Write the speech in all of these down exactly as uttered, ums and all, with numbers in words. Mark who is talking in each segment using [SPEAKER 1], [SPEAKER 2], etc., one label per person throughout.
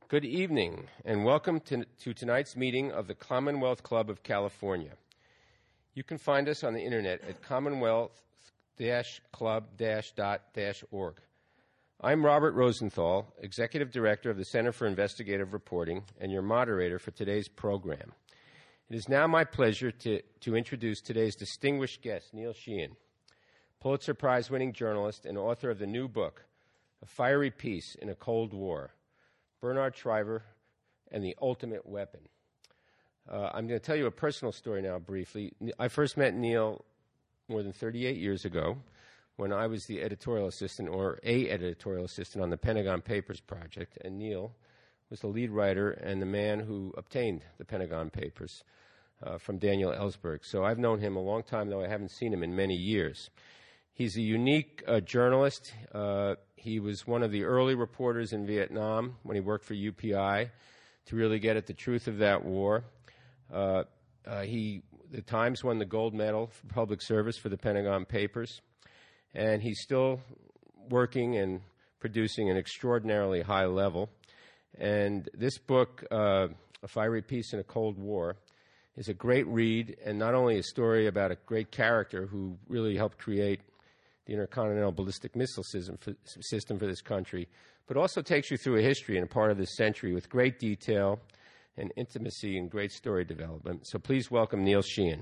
[SPEAKER 1] Good evening, and welcome to, to tonight's meeting of the Commonwealth Club of California. You can find us on the internet at commonwealth dash club dash dot dash org. I'm Robert Rosenthal, Executive Director of the Center for Investigative Reporting, and your moderator for today's program. It is now my pleasure to, to introduce today's distinguished guest, Neil Sheehan, Pulitzer Prize-winning journalist and author of the new book, A Fiery Peace in a Cold War, Bernard Shriver and the Ultimate Weapon. Uh, I'm going to tell you a personal story now briefly. I first met Neil more than thirty-eight years ago when I was the editorial assistant, or a editorial assistant, on the Pentagon Papers project, and Neil was the lead writer and the man who obtained the Pentagon Papers uh, from Daniel Ellsberg. So I've known him a long time, though I haven't seen him in many years. He's a unique uh, journalist. Uh, he was one of the early reporters in Vietnam when he worked for U P I to really get at the truth of that war. Uh, uh, he, the Times won the gold medal for public service for the Pentagon Papers, and he's still working and producing an extraordinarily high level. And this book, uh, A Fiery Peace in a Cold War, is a great read, and not only a story about a great character who really helped create the intercontinental ballistic missile system for, system for this country, but also takes you through a history and a part of this century with great detail and intimacy and great story development. So please welcome Neil Sheehan.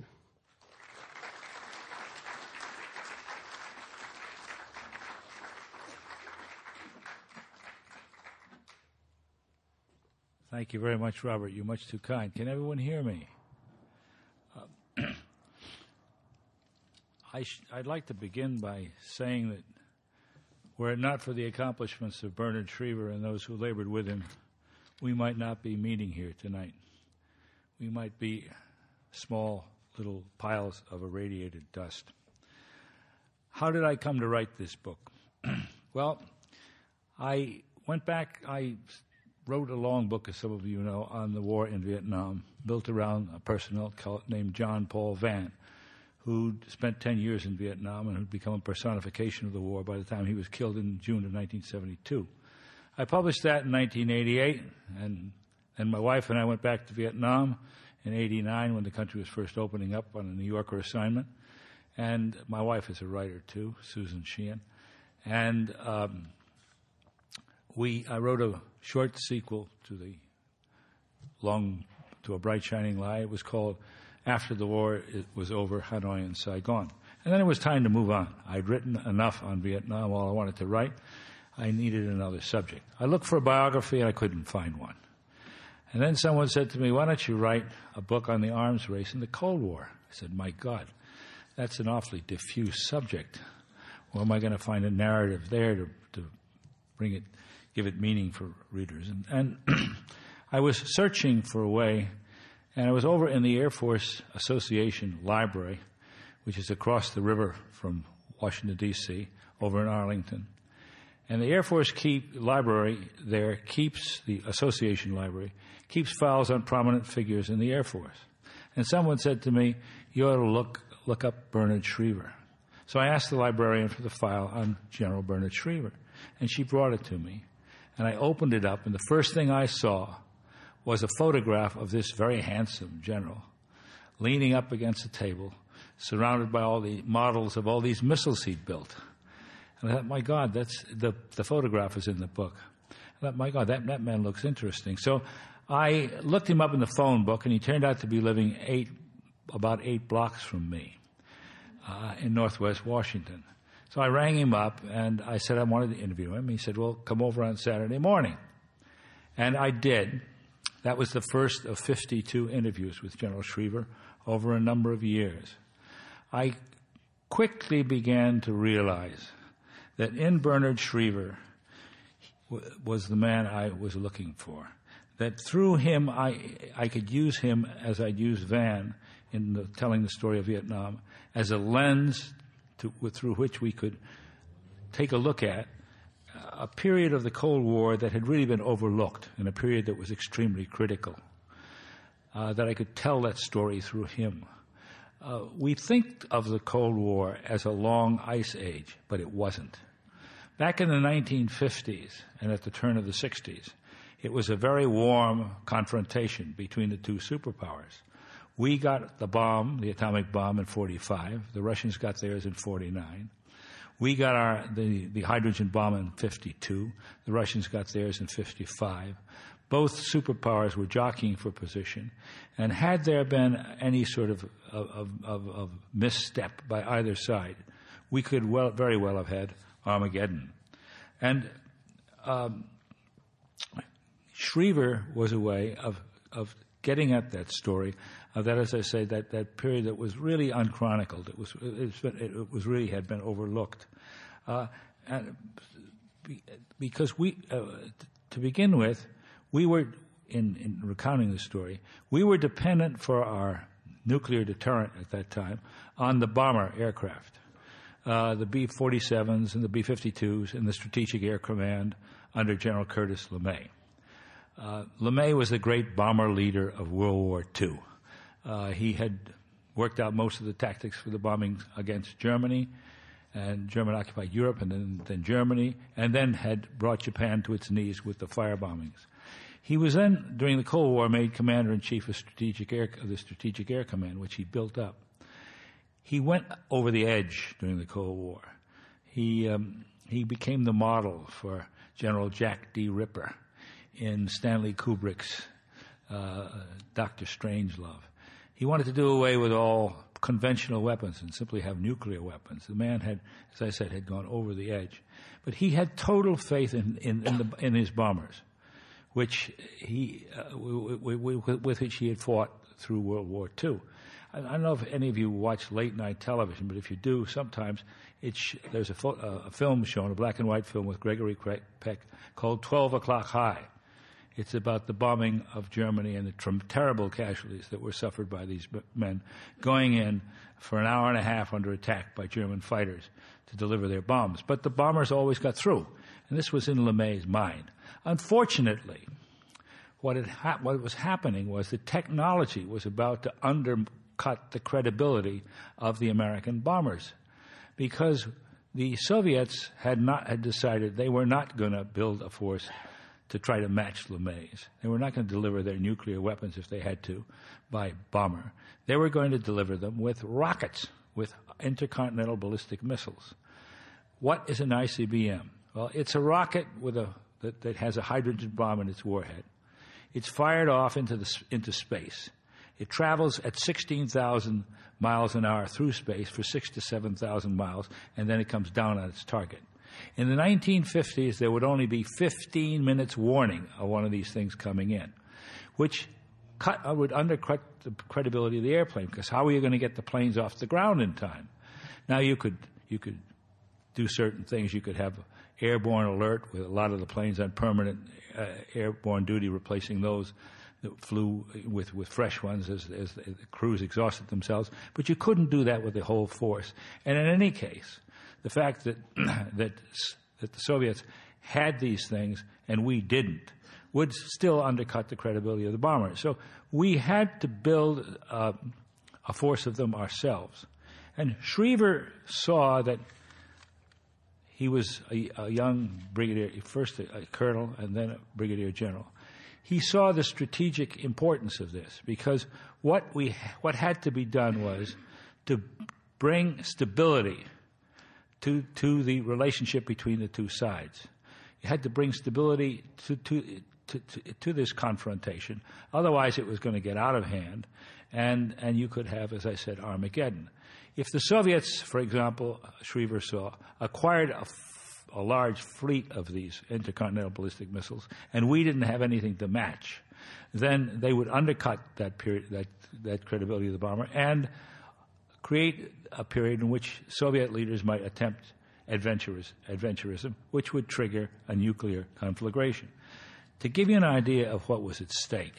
[SPEAKER 2] Thank you very much, Robert. You're much too kind. Can everyone hear me? Uh, I sh- I'd like to begin by saying that were it not for the accomplishments of Bernard Shriver and those who labored with him, we might not be meeting here tonight. We might be small little piles of irradiated dust. How did I come to write this book? Well, I went back, I wrote a long book, as some of you know, on the war in Vietnam, built around a person named John Paul Vann, who'd spent ten years in Vietnam and who'd become a personification of the war by the time he was killed in June of nineteen seventy-two. I published that in nineteen eighty-eight, and then my wife and I went back to Vietnam in eighty-nine when the country was first opening up on a New Yorker assignment. And my wife is a writer, too, Susan Sheehan. And um, we, I wrote a short sequel to the long, to A Bright Shining Lie. It was called After the War It Was Over, Hanoi and Saigon. And then it was time to move on. I'd written enough on Vietnam, all I wanted to write. I needed another subject. I looked for a biography and I couldn't find one. And then someone said to me, why don't you write a book on the arms race in the Cold War? I said, my God, that's an awfully diffuse subject. Where am I going to find a narrative there to, to bring it, give it meaning for readers? And, and I was searching for a way, and I was over in the Air Force Association Library, which is across the river from Washington, D C, over in Arlington. And the Air Force keep, library there keeps, the association library, keeps files on prominent figures in the Air Force. And someone said to me, you ought to look, look up Bernard Shriver. So I asked the librarian for the file on General Bernard Shriver, and she brought it to me. And I opened it up, and the first thing I saw was a photograph of this very handsome general leaning up against a table, surrounded by all the models of all these missiles he'd built. And I thought, my God, that's the, the photograph is in the book. I thought, my God, that, that man looks interesting. So I looked him up in the phone book, and he turned out to be living eight, about eight blocks from me uh, in Northwest Washington. So I rang him up, and I said I wanted to interview him. He said, well, come over on Saturday morning. And I did. That was the first of fifty-two interviews with General Shriver over a number of years. I quickly began to realize that in Bernard Shriver was the man I was looking for. That through him, I, I could use him as I'd used Vann in the, telling the story of Vietnam, as a lens to, through which we could take a look at a period of the Cold War that had really been overlooked, and a period that was extremely critical, uh, that I could tell that story through him. Uh, we think of the Cold War as a long ice age, but it wasn't. Back in the nineteen fifties and at the turn of the sixties, it was a very warm confrontation between the two superpowers. We got the bomb, the atomic bomb, in forty-five. The Russians got theirs in forty-nine. We got our the, the hydrogen bomb in fifty-two. The Russians got theirs in fifty-five. Both superpowers were jockeying for position. And had there been any sort of, of, of, of misstep by either side, we could well, very well have had Armageddon. And um, Schriever was a way of, of getting at that story, of that, as I say, that, that period that was really unchronicled. It was, it's been, it was really had been overlooked. Uh, and because we, uh, to begin with, we were, in, in recounting the story, we were dependent for our nuclear deterrent at that time on the bomber aircraft, uh, the B forty-sevens and the B fifty-twos and the Strategic Air Command under General Curtis LeMay. Uh, LeMay was the great bomber leader of World War Two. Uh, he had worked out most of the tactics for the bombing against Germany, and German-occupied Europe, and then, then Germany, and then had brought Japan to its knees with the fire bombings. He was then, during the Cold War, made Commander-in-Chief of, Strategic Air, of the Strategic Air Command, which he built up. He went over the edge during the Cold War. He, um, he became the model for General Jack D. Ripper in Stanley Kubrick's uh, Doctor Strangelove. He wanted to do away with all conventional weapons and simply have nuclear weapons. The man had, as I said, had gone over the edge. But he had total faith in, in, in, the, in his bombers, which he, uh, w- w- w- with which he had fought through World War Two. I, I don't know if any of you watch late-night television, but if you do, sometimes it's sh- there's a, fo- uh, a film shown, a black-and-white film with Gregory Peck called twelve o'clock High. It's about the bombing of Germany and the tr- terrible casualties that were suffered by these b- men going in for an hour and a half under attack by German fighters to deliver their bombs. But the bombers always got through, and this was in LeMay's mind. Unfortunately, what, had ha- what was happening was the technology was about to undercut the credibility of the American bombers, because the Soviets had not had decided they were not going to build a force to try to match LeMay's. They were not going to deliver their nuclear weapons if they had to by bomber. They were going to deliver them with rockets, with intercontinental ballistic missiles. What is an I C B M? Well, it's a rocket with a that, that has a hydrogen bomb in its warhead. It's fired off into the into space. It travels at sixteen thousand miles an hour through space for six to seven thousand miles, and then it comes down on its target. In the nineteen fifties, there would only be fifteen minutes warning of one of these things coming in, which cut, uh, would undercut the credibility of the airplane, because how are you going to get the planes off the ground in time? Now, you could you could do certain things. You could have airborne alert with a lot of the planes on permanent uh, airborne duty, replacing those that flew with, with fresh ones as, as the crews exhausted themselves. But you couldn't do that with the whole force. And in any case, the fact that that that the Soviets had these things and we didn't would still undercut the credibility of the bombers. So we had to build uh, a force of them ourselves. And Schriever saw that he was a, a young brigadier, first a, a colonel and then a brigadier general. He saw the strategic importance of this, because what we what had to be done was to bring stability to to the relationship between the two sides. You had to bring stability to to to, to, to this confrontation. Otherwise, it was going to get out of hand, and and you could have, as I said, Armageddon. If the Soviets, for example, Schriever saw, acquired a, f- a large fleet of these intercontinental ballistic missiles, and we didn't have anything to match, then they would undercut that period, that that credibility of the bomber, and create a period in which Soviet leaders might attempt adventurous, adventurism, which would trigger a nuclear conflagration. To give you an idea of what was at stake,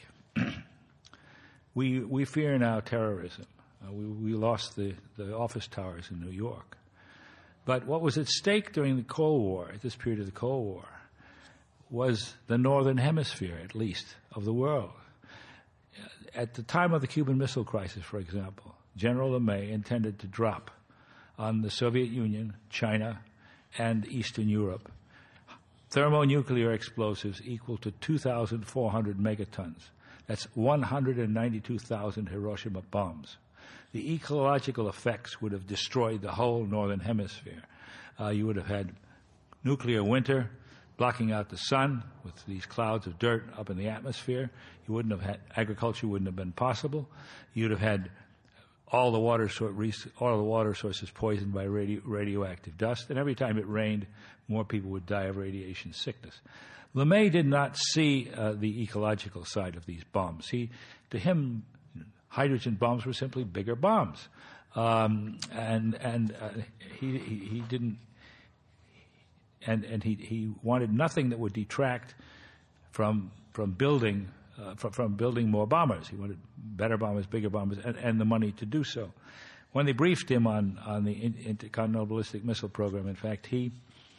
[SPEAKER 2] we we fear now terrorism. Uh, we, we lost the, the office towers in New York. But what was at stake during the Cold War, at this period of the Cold War, was the northern hemisphere, at least, of the world. At the time of the Cuban Missile Crisis, for example, General LeMay intended to drop on the Soviet Union, China, and Eastern Europe thermonuclear explosives equal to two thousand four hundred megatons. That's one hundred ninety-two thousand Hiroshima bombs. The ecological effects would have destroyed the whole northern hemisphere. Uh, you would have had nuclear winter, blocking out the sun with these clouds of dirt up in the atmosphere. You wouldn't have had, agriculture wouldn't have been possible. You'd have had all the water, all the water sources poisoned by radio, radioactive dust, and every time it rained, more people would die of radiation sickness. LeMay did not see uh, the ecological side of these bombs. He, to him, hydrogen bombs were simply bigger bombs, um, and and uh, he, he he didn't, and and he he wanted nothing that would detract from from building uh, from, from building more bombers. He wanted better bombers, bigger bombers, and, and the money to do so. When they briefed him on on the intercontinental ballistic missile program, in fact, he.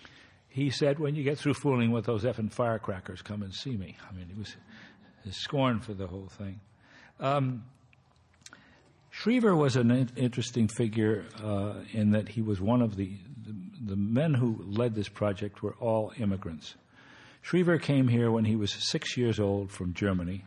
[SPEAKER 2] He said, when you get through fooling with those effing firecrackers, come and see me. I mean, he was his scorn for the whole thing. Um, Schriever was an in- interesting figure uh, in that he was one of the, the, the men who led this project were all immigrants. Schriever came here when he was six years old from Germany.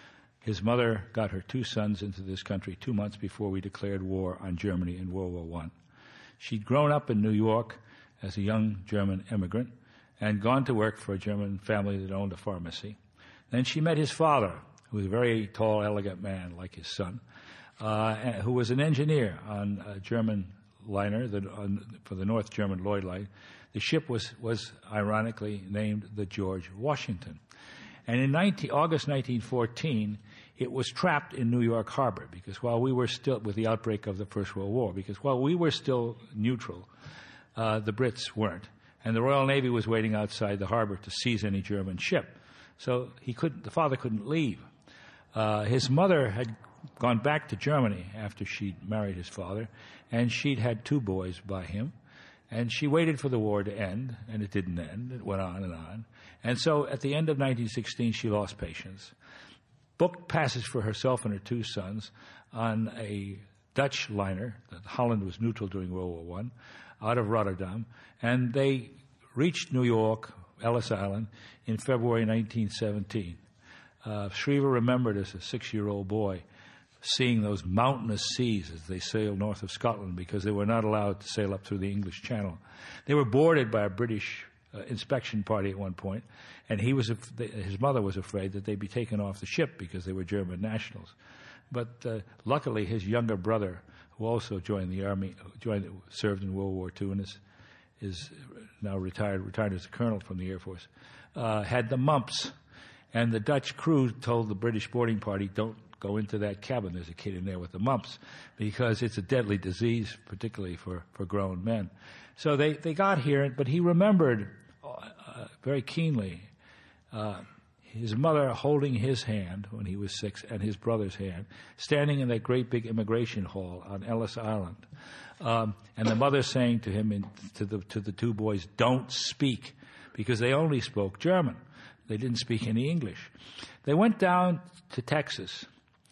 [SPEAKER 2] His mother got her two sons into this country two months before we declared war on Germany in World War One. She'd grown up in New York as a young German immigrant and gone to work for a German family that owned a pharmacy. Then she met his father, who was a very tall, elegant man like his son, uh, who was an engineer on a German liner that on, for the North German Lloyd Line. The ship was, was ironically named the George Washington. And in nineteen, August nineteen fourteen, it was trapped in New York Harbor because while we were still, with the outbreak of the First World War, because while we were still neutral, Uh, the Brits weren't, and the Royal Navy was waiting outside the harbor to seize any German ship. So he couldn't. The father couldn't leave. Uh, his mother had gone back to Germany after she'd married his father, and she'd had two boys by him, and she waited for the war to end, and it didn't end. It went on and on. And so at the end of nineteen sixteen, she lost patience, booked passage for herself and her two sons on a Dutch liner that Holland was neutral during World War One, out of Rotterdam, and they reached New York, Ellis Island, in February nineteen seventeen. Uh, Schriever remembered as a six-year-old boy seeing those mountainous seas as they sailed north of Scotland because they were not allowed to sail up through the English Channel. They were boarded by a British uh, inspection party at one point, and he was af- his mother was afraid that they'd be taken off the ship because they were German nationals. But uh, luckily, his younger brother, who also joined the army, joined, served in World War Two, and is is now retired, retired as a colonel from the Air Force, uh, had the mumps, and the Dutch crew told the British boarding party, "Don't go into that cabin. There's a kid in there with the mumps," because it's a deadly disease, particularly for, for grown men. So they, they got here, but he remembered uh, very keenly uh, his mother holding his hand when he was six and his brother's hand, standing in that great big immigration hall on Ellis Island. Um, and the mother saying to him, in, to the to the two boys, "Don't speak," because they only spoke German. They didn't speak any English. They went down to Texas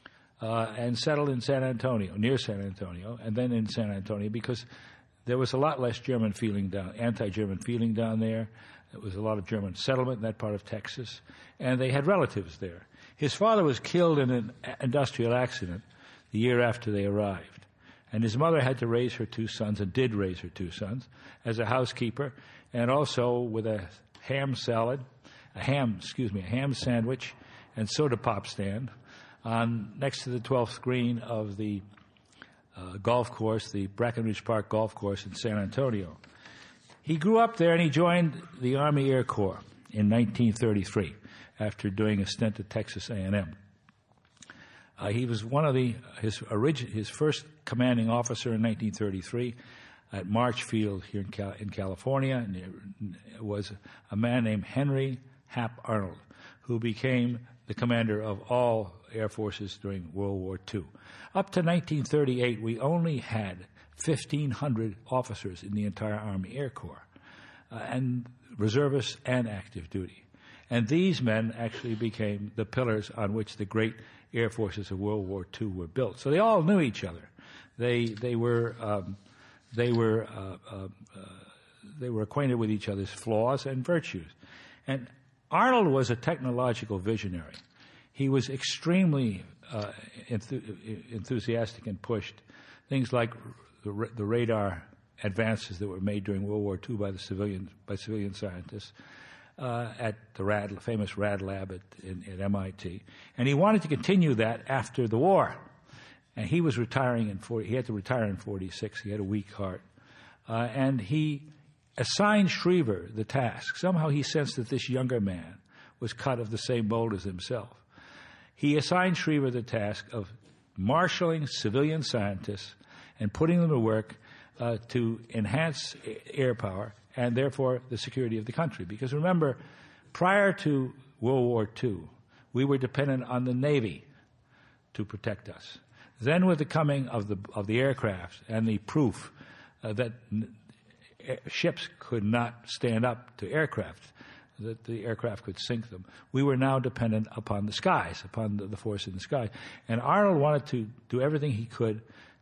[SPEAKER 2] uh, and settled in San Antonio, near San Antonio, and then in San Antonio because there was a lot less German feeling down, anti-German feeling down there. There was a lot of German settlement in that part of Texas, and they had relatives there. His father was killed in an industrial accident the year after they arrived, and his mother had to raise her two sons, and did raise her two sons, as a housekeeper, and also with a ham salad, a ham, excuse me, a ham sandwich and soda pop stand on next to the twelfth green of the uh, golf course, the Brackenridge Park Golf Course in San Antonio. He grew up there, and he joined the Army Air Corps in nineteen thirty-three after doing a stint at Texas A and M. Uh, he was one of the his origin, his first commanding officer in nineteen thirty-three at March Field here in, Cal- in California, and it was a man named Henry Hap Arnold, who became the commander of all air forces during World War Two. Up to nineteen thirty-eight, we only had fifteen hundred officers in the entire Army Air Corps, uh, and reservists and active duty. And these men actually became the pillars on which the great air forces of World War Two were built. So they all knew each other. They they were um, they were uh, uh, uh, they were acquainted with each other's flaws and virtues. And Arnold was a technological visionary. He was extremely uh, enth- enthusiastic and pushed things like the, ra- the radar advances that were made during World War Two by the civilian by civilian scientists uh, at the Rad, famous Rad Lab at, in, at M I T, and he wanted to continue that after the war. And he was retiring in forty. He had to retire in forty-six. He had a weak heart, uh, and he assigned Schriever the task. Somehow he sensed that this younger man was cut of the same mold as himself. He assigned Schriever the task of marshaling civilian scientists and putting them to work uh, to enhance air power and therefore the security of the country. Because remember, prior to World War Two, we were dependent on the Navy to protect us. Then with the coming of the of the aircraft and the proof uh, that n- ships could not stand up to aircraft, that the aircraft could sink them, we were now dependent upon the skies, upon the, the force in the sky. And Arnold wanted to do everything he could,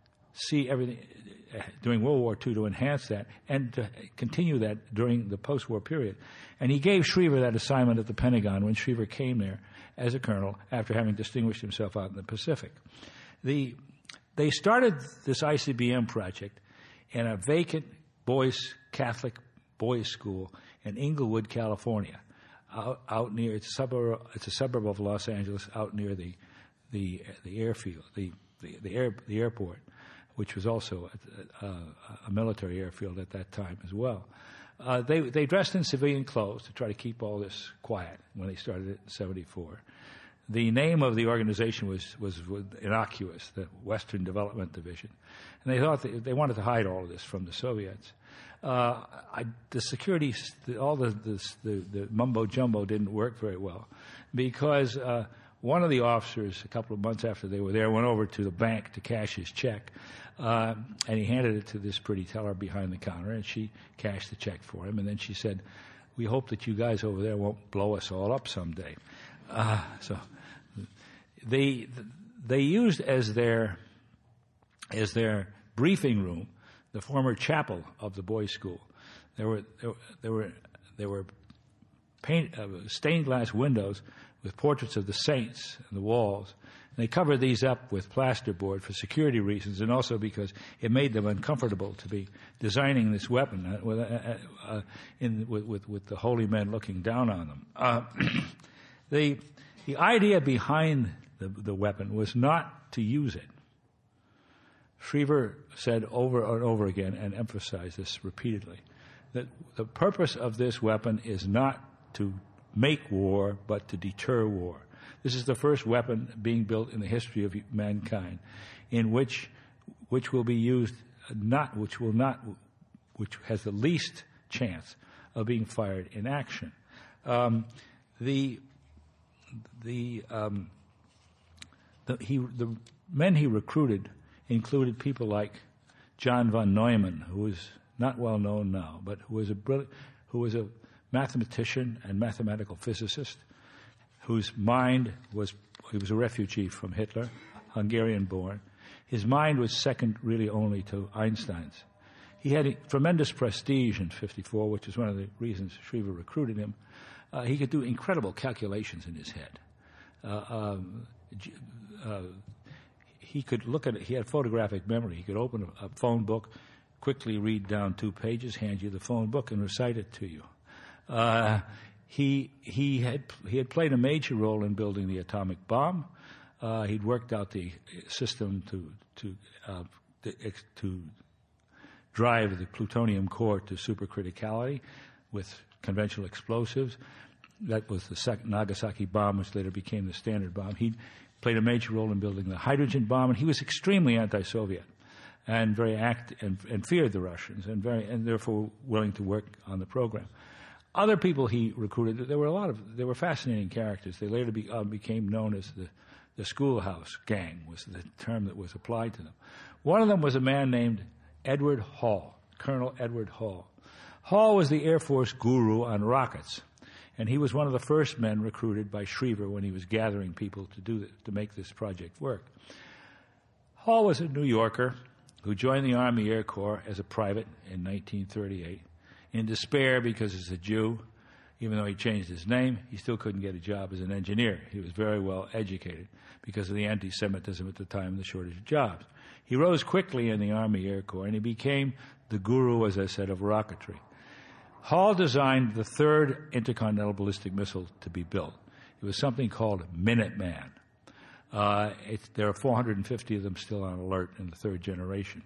[SPEAKER 2] see everything during World War Two to enhance that and to continue that during the post-war period. And he gave Schriever that assignment at the Pentagon when Schriever came there as a colonel after having distinguished himself out in the Pacific. The, they started this I C B M project in a vacant boys' Catholic boys' school in Inglewood, California, out, out near it's a suburb. It's a suburb of Los Angeles, out near the the the airfield, the the, the air the airport, which was also a, a, a military airfield at that time as well. Uh, they they dressed in civilian clothes to try to keep all this quiet when they started it in seventy-four. The name of the organization was, was innocuous, the Western Development Division. And they thought that they wanted to hide all of this from the Soviets. Uh, I, the security, all the, this, the, the mumbo-jumbo didn't work very well because uh, one of the officers, a couple of months after they were there, went over to the bank to cash his check. Uh, and he handed it to this pretty teller behind the counter, and she cashed the check for him. And then she said, "We hope that you guys over there won't blow us all up someday." Uh, so they they used as their as their briefing room the former chapel of the boys' school. There were there, there were there were paint uh, stained glass windows with portraits of the saints on the walls. And they covered these up with plasterboard for security reasons, and also because it made them uncomfortable to be designing this weapon uh, with, uh, uh, in, with, with with the holy men looking down on them. Uh, The the idea behind the, the weapon was not to use it. Schriever said over and over again, and emphasized this repeatedly, that the purpose of this weapon is not to make war, but to deter war. This is the first weapon being built in the history of mankind, in which which will be used not which will not which has the least chance of being fired in action. Um, the The, um, the, he, the men he recruited included people like John von Neumann, who was not well known now, but who was a brilliant, who was a mathematician and mathematical physicist, whose mind was he was a refugee from Hitler, Hungarian-born. His mind was second, really, only to Einstein's. He had a tremendous prestige in fifty-four, which is one of the reasons Schriever recruited him. Uh, he could do incredible calculations in his head. Uh, um, uh, he could look at it. He had photographic memory. He could open a, a phone book, quickly read down two pages, hand you the phone book, and recite it to you. Uh, he he had he had played a major role in building the atomic bomb. Uh, he'd worked out the system to to uh, to drive the plutonium core to supercriticality with conventional explosives. That was the second Nagasaki bomb, which later became the Standard Bomb. He played a major role in building the hydrogen bomb, and he was extremely anti-Soviet and very act and, and feared the Russians, and very and therefore willing to work on the program. Other people he recruited, there were a lot of they were fascinating characters. They later be, uh, became known as the the Schoolhouse Gang, was the term that was applied to them. One of them was a man named Edward Hall, Colonel Edward Hall. Hall was the Air Force guru on rockets, and he was one of the first men recruited by Schriever when he was gathering people to do to make this project work. Hall was a New Yorker who joined the Army Air Corps as a private in nineteen thirty-eight. In despair, because as a Jew, Even though he changed his name, he still couldn't get a job as an engineer. He was very well educated because of the anti-Semitism at the time and the shortage of jobs. He rose quickly in the Army Air Corps, and he became the guru, as I said, of rocketry. Hall designed the third intercontinental ballistic missile to be built. It was something called Minuteman. Uh, it, there are four hundred fifty of them still on alert in the third generation.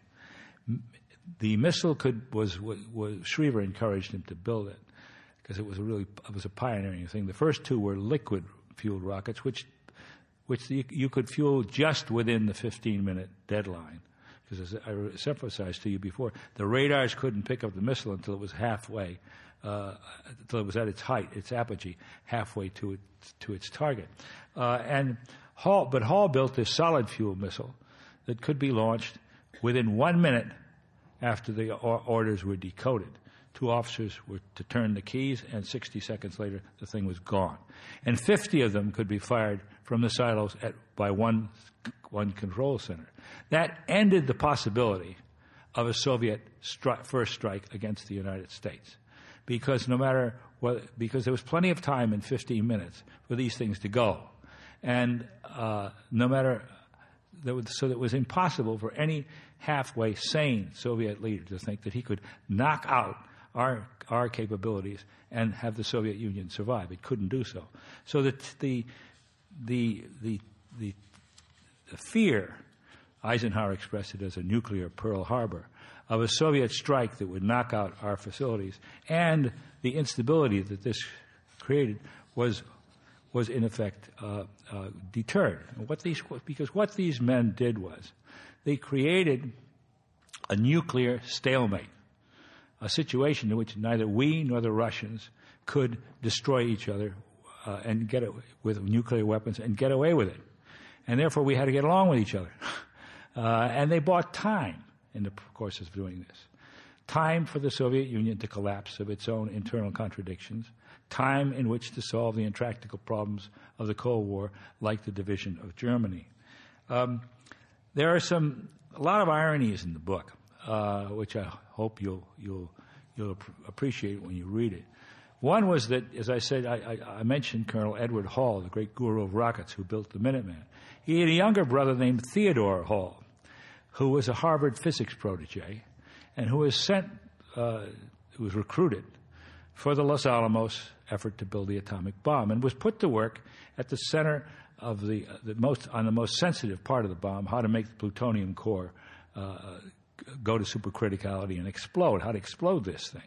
[SPEAKER 2] The missile could was, was, was Schriever encouraged him to build it because it was a really it was a pioneering thing. The first two were liquid fueled rockets, which which you, you could fuel just within the fifteen minute deadline. Because as I emphasized to you before, the radars couldn't pick up the missile until it was halfway, uh, until it was at its height, its apogee, halfway to it, to its target. Uh, and Hall, but Hall built this solid fuel missile that could be launched within one minute after the or- orders were decoded. Two officers were to turn the keys, and sixty seconds later, the thing was gone. And fifty of them could be fired from the silos at, by one, one control center. That ended the possibility of a Soviet stri- first strike against the United States, because no matter what, because there was plenty of time in fifteen minutes for these things to go, and uh, no matter that was, so that it was impossible for any halfway sane Soviet leader to think that he could knock out our our capabilities and have the Soviet Union survive. It couldn't do so. So that the the the the, the fear, Eisenhower expressed it as a nuclear Pearl Harbor, of a Soviet strike that would knock out our facilities, and the instability that this created was was in effect uh, uh, deterred. What these because what these men did was they created a nuclear stalemate, a situation in which neither we nor the Russians could destroy each other uh, and get it with nuclear weapons and get away with it, and therefore we had to get along with each other. Uh, and they bought time in the course of doing this. Time for the Soviet Union to collapse of its own internal contradictions. Time in which to solve the intractable problems of the Cold War, like the division of Germany. Um, there are some, a lot of ironies in the book, uh, which I hope you'll, you'll, you'll appreciate when you read it. One was that, as I said, I, I, I mentioned Colonel Edward Hall, the great guru of rockets who built the Minuteman. He had a younger brother named Theodore Hall, who was a Harvard physics protege, and who was sent, uh, who was recruited for the Los Alamos effort to build the atomic bomb, and was put to work at the center of the, uh, the most, on the most sensitive part of the bomb, how to make the plutonium core uh, go to supercriticality and explode, how to explode this thing.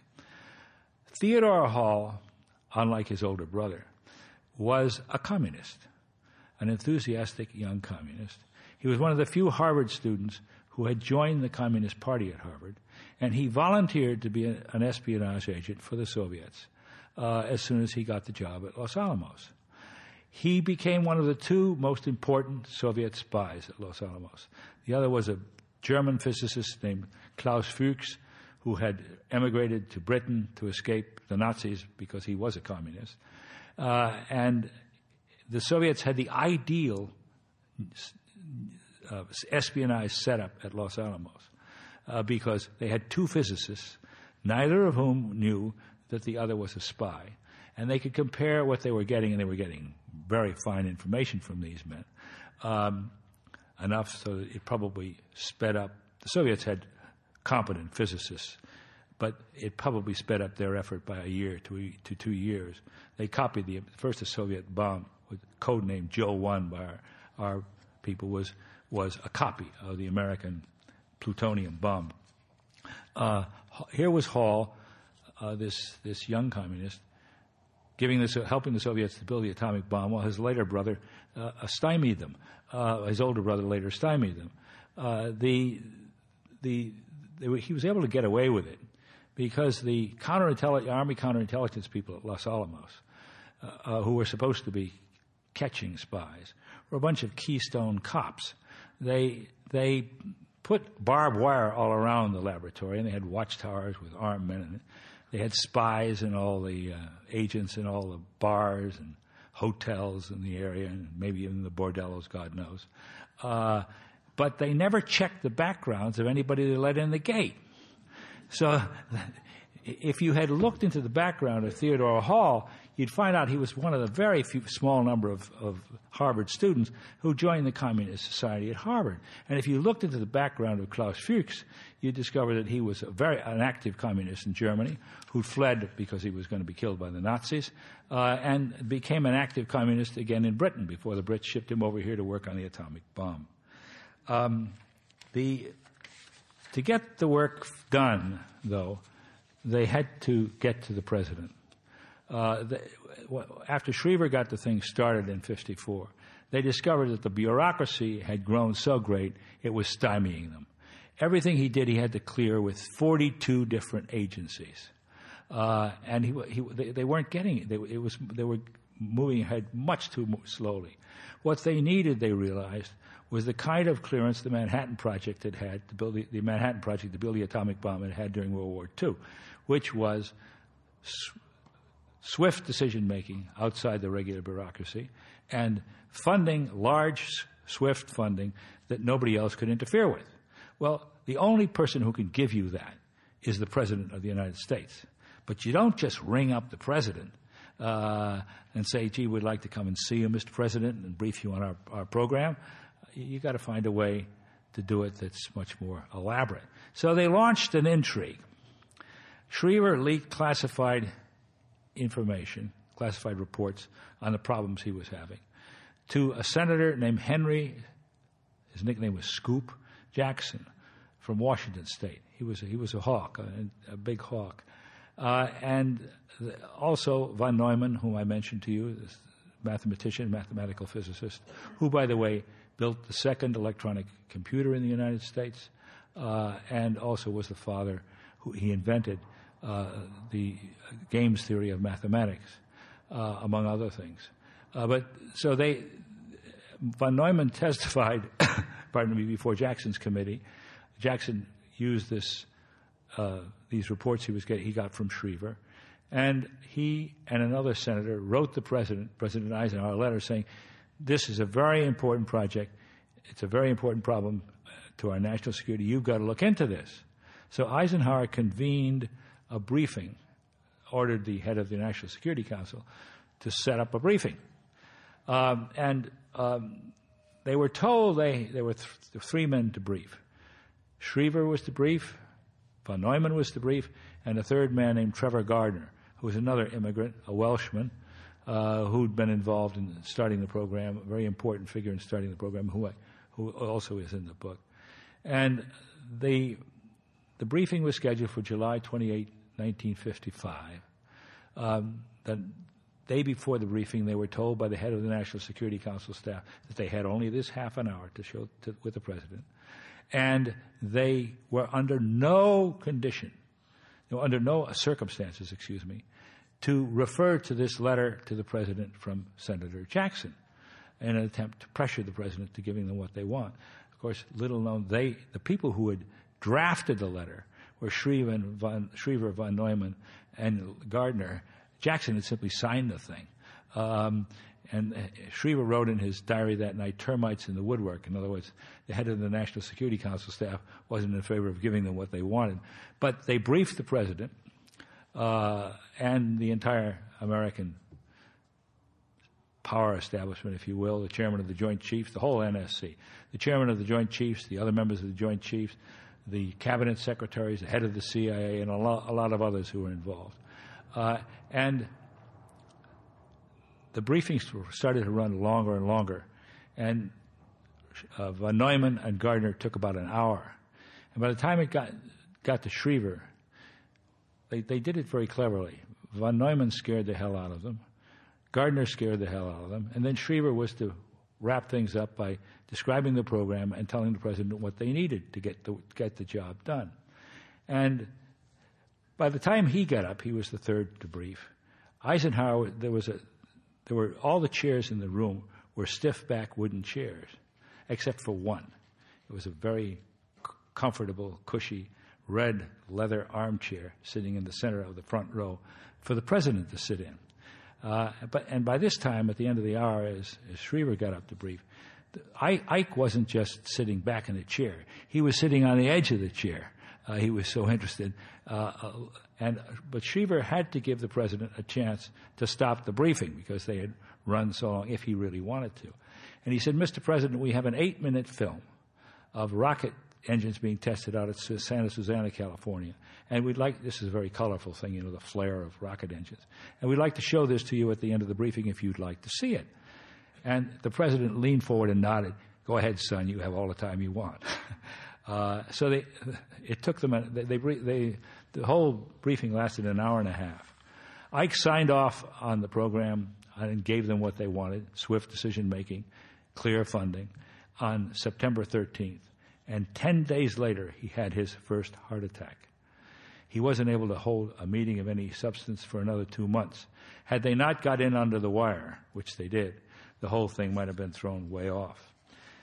[SPEAKER 2] Theodore Hall, unlike his older brother, was a communist, an enthusiastic young communist. He was one of the few Harvard students who had joined the Communist Party at Harvard, and he volunteered to be a, an espionage agent for the Soviets uh, as soon as he got the job at Los Alamos. He became one of the two most important Soviet spies at Los Alamos. The other was a German physicist named Klaus Fuchs, who had emigrated to Britain to escape the Nazis because he was a communist. Uh, and the Soviets had the ideal uh, espionage setup at Los Alamos uh, because they had two physicists, neither of whom knew that the other was a spy. And they could compare what they were getting, and they were getting very fine information from these men, um, enough so that it probably sped up. The Soviets had competent physicists, but it probably sped up their effort by a year to, to two years. They copied the first the Soviet bomb with code name Joe one by our, our people was was a copy of the American plutonium bomb. Uh, here was Hall, uh, this this young communist, giving this helping the Soviets to build the atomic bomb, while his later brother uh, stymied them. Uh, his older brother later stymied them. Uh, the the they were, he was able to get away with it because the counterintelligence, Army counterintelligence people at Los Alamos, uh, uh, who were supposed to be catching spies, were a bunch of Keystone cops. They they put barbed wire all around the laboratory, and they had watchtowers with armed men in it. They had spies and all the uh, agents in all the bars and hotels in the area, and maybe even the bordellos, God knows. Uh, but they never checked the backgrounds of anybody they let in the gate. So if you had looked into the background of Theodore Hall, you'd find out he was one of the very few, small number of, of Harvard students who joined the Communist Society at Harvard. And if you looked into the background of Klaus Fuchs, you'd discover that he was a very an active communist in Germany who fled because he was going to be killed by the Nazis, uh, and became an active communist again in Britain before the Brits shipped him over here to work on the atomic bomb. Um, the, to get the work done, though, they had to get to the president. Uh, the, after Schriever got the thing started in fifty-four, they discovered that the bureaucracy had grown so great it was stymieing them. Everything he did, he had to clear with forty-two different agencies, uh, and he, he, they, they weren't getting it. They, it was, they were moving ahead much too slowly. What they needed, they realized, was the kind of clearance the Manhattan Project had had to build the, the Manhattan Project to build the atomic bomb it had during World War Two, which was sw- swift decision-making outside the regular bureaucracy and funding, large, swift funding that nobody else could interfere with. Well, the only person who can give you that is the President of the United States. But you don't just ring up the President uh, and say, gee, we'd like to come and see you, Mister President, and brief you on our, our program. You've got to find a way to do it that's much more elaborate. So they launched an intrigue. Schriever leaked classified information, classified reports on the problems he was having to a senator named Henry, his nickname was Scoop, Jackson, from Washington State. He was a, he was a hawk, a, a big hawk. Uh, and the, also von Neumann, whom I mentioned to you, this mathematician, mathematical physicist, who, by the way, built the second electronic computer in the United States, uh, and also was the father who he invented uh, the games theory of mathematics, uh, among other things. Uh, but so they, von Neumann testified, pardon me, before Jackson's committee. Jackson used this, uh, these reports he was getting, he got from Schriever, and he and another senator wrote the president, President Eisenhower, a letter saying, this is a very important project. It's a very important problem to our national security. You've got to look into this. So Eisenhower convened a briefing, ordered the head of the National Security Council to set up a briefing. Um, and um, they were told they, there were th- three men to brief. Schriever was to brief, von Neumann was to brief, and a third man named Trevor Gardner, who was another immigrant, a Welshman, uh, who'd been involved in starting the program, a very important figure in starting the program, who, I, who also is in the book. And the, the briefing was scheduled for July twenty-eighth, nineteen fifty-five. Um, the day before the briefing, they were told by the head of the National Security Council staff that they had only this half an hour to show to, with the president. And they were under no condition, you know, under no circumstances, excuse me, to refer to this letter to the president from Senator Jackson in an attempt to pressure the president to giving them what they want. Of course, little known, they, the people who had drafted the letter were Schriever, and von, Schriever, von Neumann, and Gardner. Jackson had simply signed the thing. Um, and Schriever wrote in his diary that night, termites in the woodwork. In other words, the head of the National Security Council staff wasn't in favor of giving them what they wanted. But they briefed the president uh, and the entire American power establishment, if you will, the chairman of the Joint Chiefs, the whole N S C, the chairman of the Joint Chiefs, the other members of the Joint Chiefs, the cabinet secretaries, the head of the C I A, and a lot, a lot of others who were involved. Uh, and the briefings started to run longer and longer. And uh, von Neumann and Gardner took about an hour. And by the time it got got to Schriever, they, they did it very cleverly. Von Neumann scared the hell out of them. Gardner scared the hell out of them. And then Schriever was to wrap things up by describing the program and telling the president what they needed to get the, get the job done. And by the time he got up, he was the third to brief. Eisenhower, there was a, there were all the chairs in the room were stiff back wooden chairs, except for one. It was a very c- comfortable, cushy, red leather armchair sitting in the center of the front row for the president to sit in. Uh, but and by this time, at the end of the hour, as, as Schriever got up to brief, the, I, Ike wasn't just sitting back in the chair. He was sitting on the edge of the chair. Uh, he was so interested. Uh, uh, and But Schriever had to give the president a chance to stop the briefing because they had run so long, if he really wanted to. And he said, Mister President, we have an eight-minute film of rocket engines being tested out at Santa Susana, California. And we'd like, this is a very colorful thing, you know, the flare of rocket engines. And we'd like to show this to you at the end of the briefing if you'd like to see it. And the president leaned forward and nodded. Go ahead, son, you have all the time you want. uh, so they, it took them, a, they, they, they, the whole briefing lasted an hour and a half. Ike signed off on the program and gave them what they wanted, swift decision-making, clear funding, on September thirteenth. And ten days later, he had his first heart attack. He wasn't able to hold a meeting of any substance for another two months. Had they not got in under the wire, which they did, the whole thing might have been thrown way off.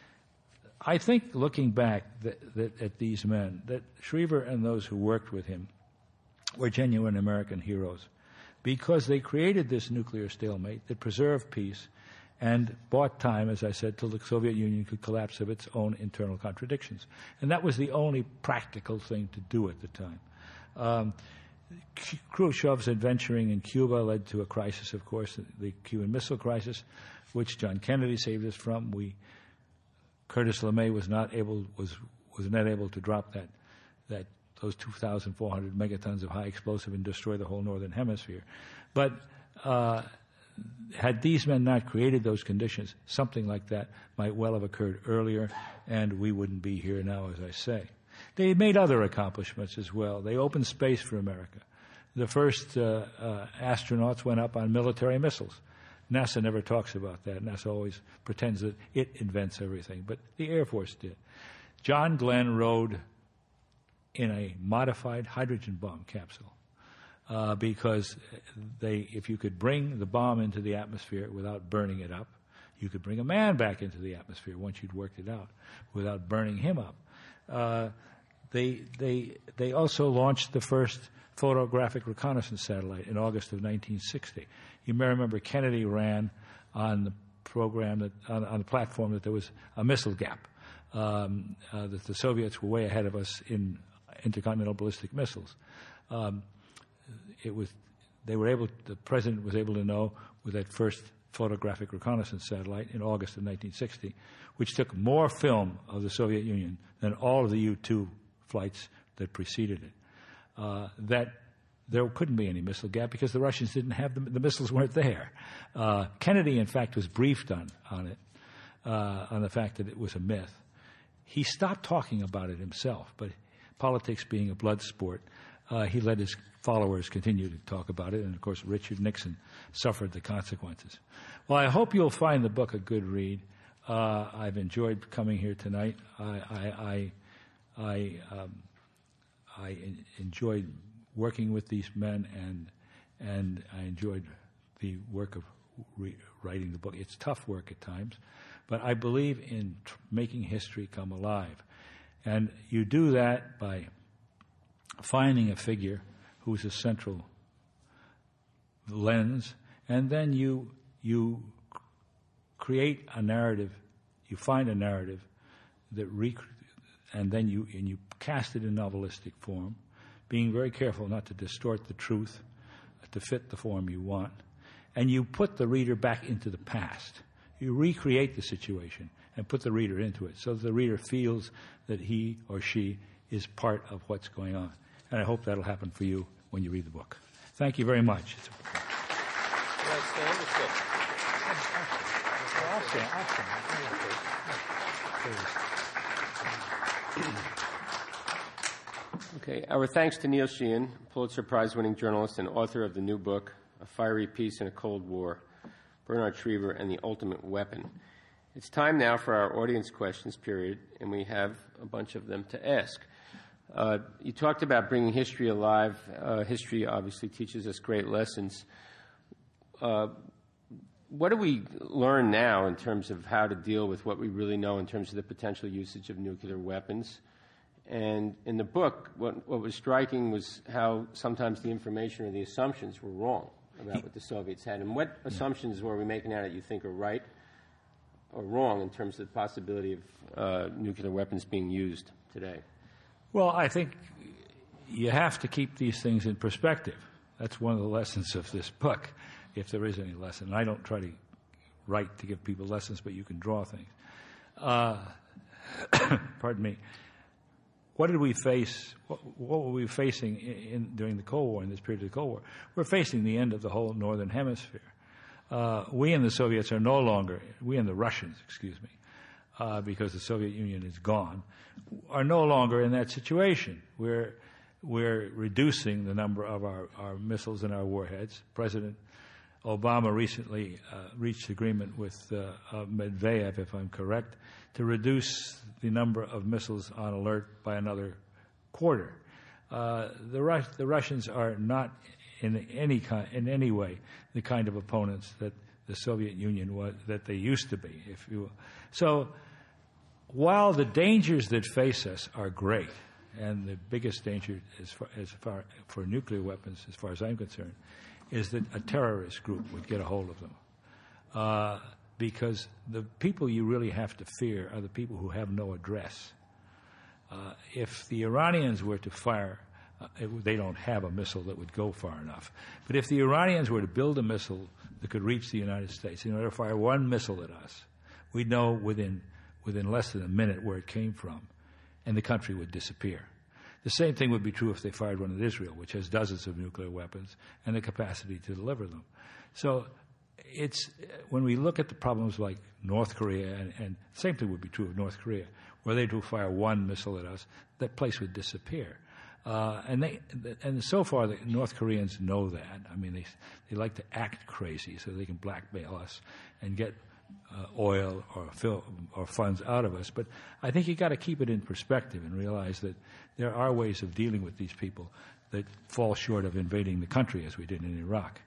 [SPEAKER 2] I think, looking back that, that, at these men, that Schriever and those who worked with him were genuine American heroes because they created this nuclear stalemate that preserved peace and bought time, as I said, till the Soviet Union could collapse of its own internal contradictions. And that was the only practical thing to do at the time. Um, Khrushchev's adventuring in Cuba led to a crisis, of course, the Cuban Missile Crisis, which John Kennedy saved us from. We, Curtis LeMay was not able was was not able to drop that that those two thousand four hundred megatons of high explosive and destroy the whole northern hemisphere. But uh, had these men not created those conditions, something like that might well have occurred earlier, and we wouldn't be here now, as I say. They made other accomplishments as well. They opened space for America. The first uh, uh, astronauts went up on military missiles. NASA never talks about that. NASA always pretends that it invents everything, but the Air Force did. John Glenn rode in a modified hydrogen bomb capsule. Uh, because they, if you could bring the bomb into the atmosphere without burning it up, you could bring a man back into the atmosphere once you'd worked it out without burning him up. Uh, they, they, they also launched the first photographic reconnaissance satellite in August of nineteen sixty. You may remember Kennedy ran on the program that, on, on the platform that there was a missile gap, um, uh, that the Soviets were way ahead of us in intercontinental ballistic missiles. Um, It was, they were able, the president was able to know with that first photographic reconnaissance satellite in August of nineteen sixty, which took more film of the Soviet Union than all of the U two flights that preceded it, uh, that there couldn't be any missile gap because the Russians didn't have them, the missiles weren't there. Uh, Kennedy, in fact, was briefed on, on it, uh, on the fact that it was a myth. He stopped talking about it himself, but politics being a blood sport, uh, he let his followers continue to talk about it, and of course Richard Nixon suffered the consequences. Well, I hope you'll find the book a good read. Uh, I've enjoyed coming here tonight. I I I, I, um, I en- enjoyed working with these men, and and I enjoyed the work of re- writing the book. It's tough work at times, but I believe in tr- making history come alive, and you do that by finding a figure who's a central lens, and then you you create a narrative, you find a narrative that rec- and then you and you cast it in novelistic form, being very careful not to distort the truth to fit the form you want, and you put the reader back into the past. You recreate the situation and put the reader into it so that the reader feels that he or she is part of what's going on. And I hope that'll happen for you when you read the book. Thank you very much. It's a
[SPEAKER 1] Okay, our thanks to Neil Sheehan, Pulitzer Prize-winning journalist and author of the new book, A Fiery Peace in a Cold War, Bernard Schriever and the Ultimate Weapon. It's time now for our audience questions period, and we have a bunch of them to ask. Uh, you talked about bringing history alive. Uh, history obviously teaches us great lessons. Uh, what do we learn now in terms of how to deal with what we really know in terms of the potential usage of nuclear weapons? And in the book, what, what was striking was how sometimes the information or the assumptions were wrong about what the Soviets had. And what assumptions were we making now that you think are right or wrong in terms of the possibility of uh, nuclear weapons being used today?
[SPEAKER 2] Well, I think you have to keep these things in perspective. That's one of the lessons of this book, if there is any lesson. And I don't try to write to give people lessons, but you can draw things. Uh, pardon me. What did we face? What, what were we facing in, in, during the Cold War, in this period of the Cold War? We're facing the end of the whole Northern Hemisphere. Uh, we and the Soviets are no longer, we and the Russians, excuse me, uh, because the Soviet Union is gone, are no longer in that situation. We're, we're reducing the number of our, our missiles and our warheads. President Obama recently uh, reached agreement with uh, uh, Medvedev, if I'm correct, to reduce the number of missiles on alert by another quarter. Uh, the, Rus- the Russians are not in any kind, in any way, the kind of opponents that the Soviet Union was, that they used to be, if you will. So, while the dangers that face us are great, and the biggest danger as far, as far for nuclear weapons, as far as I'm concerned, is that a terrorist group would get a hold of them. Uh, because the people you really have to fear are the people who have no address. Uh, if the Iranians were to fire, uh, it, they don't have a missile that would go far enough. But if the Iranians were to build a missile that could reach the United States, in order to fire one missile at us, we'd know within within less than a minute where it came from, and the country would disappear. The same thing would be true if they fired one at Israel, which has dozens of nuclear weapons and the capacity to deliver them. So it's when we look at the problems like North Korea, and, and the same thing would be true of North Korea, where they do fire one missile at us, that place would disappear. Uh, and they, and so far, the North Koreans know that. I mean, they they like to act crazy so they can blackmail us and get uh, oil or fill, or funds out of us. But I think you got to keep it in perspective and realize that there are ways of dealing with these people that fall short of invading the country as we did in Iraq.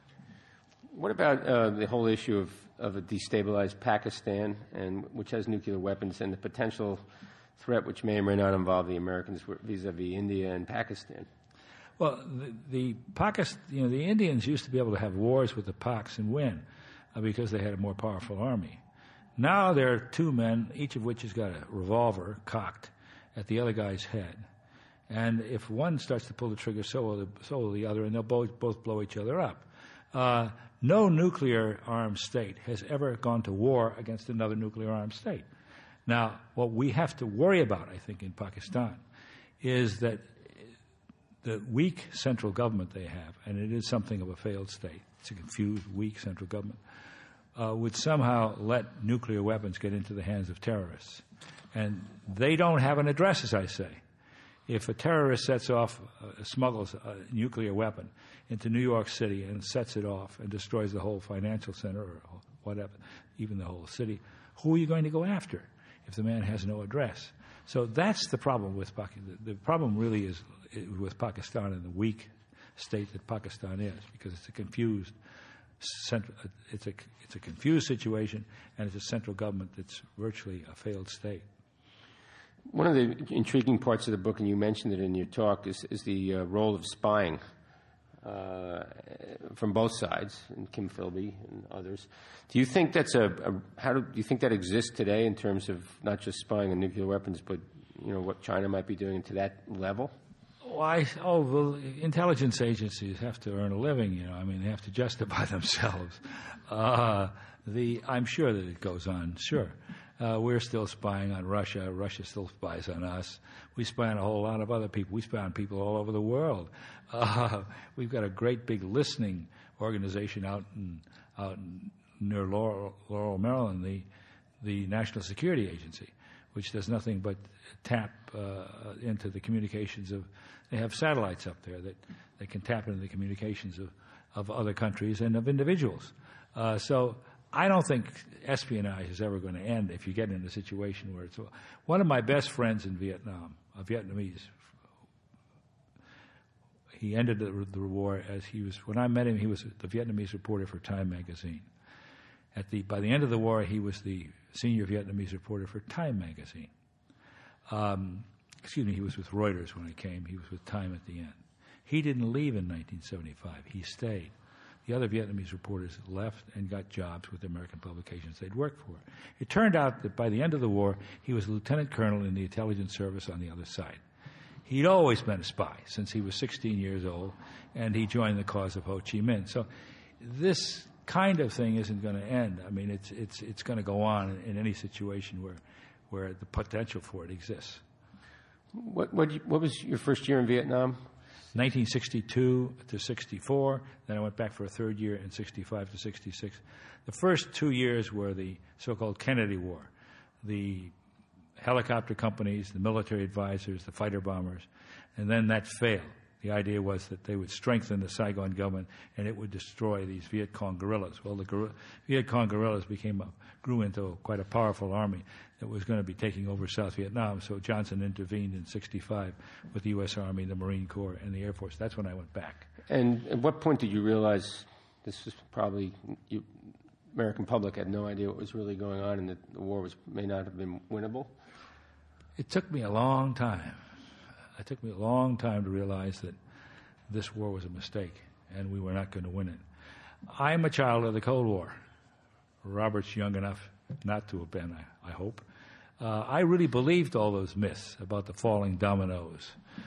[SPEAKER 1] What about uh, the whole issue of, of a destabilized Pakistan, and which has nuclear weapons, and the potential threat which may or may not involve the Americans vis-a-vis India and Pakistan?
[SPEAKER 2] Well, the, the Pakistan, you know, the Indians used to be able to have wars with the Paks and win uh, because they had a more powerful army. Now there are two men, each of which has got a revolver cocked at the other guy's head. And if one starts to pull the trigger, so will the, so will the other, and they'll both, both blow each other up. Uh, no nuclear-armed state has ever gone to war against another nuclear-armed state. Now, what we have to worry about, I think, in Pakistan is that the weak central government they have, and it is something of a failed state, it's a confused, weak central government, uh, would somehow let nuclear weapons get into the hands of terrorists. And they don't have an address, as I say. If a terrorist sets off, uh, smuggles a nuclear weapon into New York City and sets it off and destroys the whole financial center or whatever, even the whole city, who are you going to go after if the man has no address? So that's the problem with Pakistan. The problem really is with Pakistan and the weak state that Pakistan is, because it's a confused central, it's a it's a confused situation, and it's a central government that's virtually a failed state.
[SPEAKER 1] One of the intriguing parts of the book, and you mentioned it in your talk, is, is the uh, role of spying uh, from both sides, and Kim Philby and others. Do you think that's a, a how do, do you think that exists today in terms of not just spying on nuclear weapons, but you know what China might be doing to that level?
[SPEAKER 2] Why? Oh, well, intelligence agencies have to earn a living. You know, I mean, they have to justify themselves. Uh, the I'm sure that it goes on. Sure. Uh, we're still spying on Russia. Russia still spies on us. We spy on a whole lot of other people. We spy on people all over the world. Uh, we've got a great big listening organization out in, out in, near Laurel, Laurel, Maryland, the, the National Security Agency, which does nothing but tap uh, into the communications of, they have satellites up there that, that can tap into the communications of, of other countries and of individuals. Uh, so I don't think espionage is ever going to end if you get in a situation where it's... One of my best friends in Vietnam, a Vietnamese, he ended the, the war as he was... When I met him, he was the Vietnamese reporter for Time magazine. At the By the end of the war, he was the senior Vietnamese reporter for Time magazine. Um, excuse me, he was with Reuters when I came. He was with Time at the end. He didn't leave in nineteen seventy-five. He stayed. The other Vietnamese reporters left and got jobs with the American publications they'd worked for. It turned out that by the end of the war, he was a lieutenant colonel in the intelligence service on the other side. he'd always been a spy since he was sixteen years old, and he joined the cause of Ho Chi Minh. So this kind of thing isn't going to end. I mean, it's it's it's going to go on in, in any situation where where the potential for it exists.
[SPEAKER 1] What what, you, what was your first year in Vietnam?
[SPEAKER 2] nineteen sixty-two to sixty-four. Then I went back for a third year in sixty-five to sixty-six. The first two years were the so-called Kennedy War. The helicopter companies, the military advisors, the fighter bombers, and then that failed. The idea was that they would strengthen the Saigon government and it would destroy these Viet Cong guerrillas. Well, the guerri- Viet Cong guerrillas became a, grew into quite a powerful army that was going to be taking over South Vietnam. So Johnson intervened in sixty-five with the U S Army, the Marine Corps, and the Air Force. That's when I went back.
[SPEAKER 1] And at what point did you realize this was probably you, American public had no idea what was really going on and that the war was may not have been winnable?
[SPEAKER 2] It took me a long time. It took me a long time to realize that this war was a mistake and we were not going to win it. I'm a child of the Cold War. Robert's young enough not to have been, I, I hope. Uh, I really believed all those myths about the falling dominoes,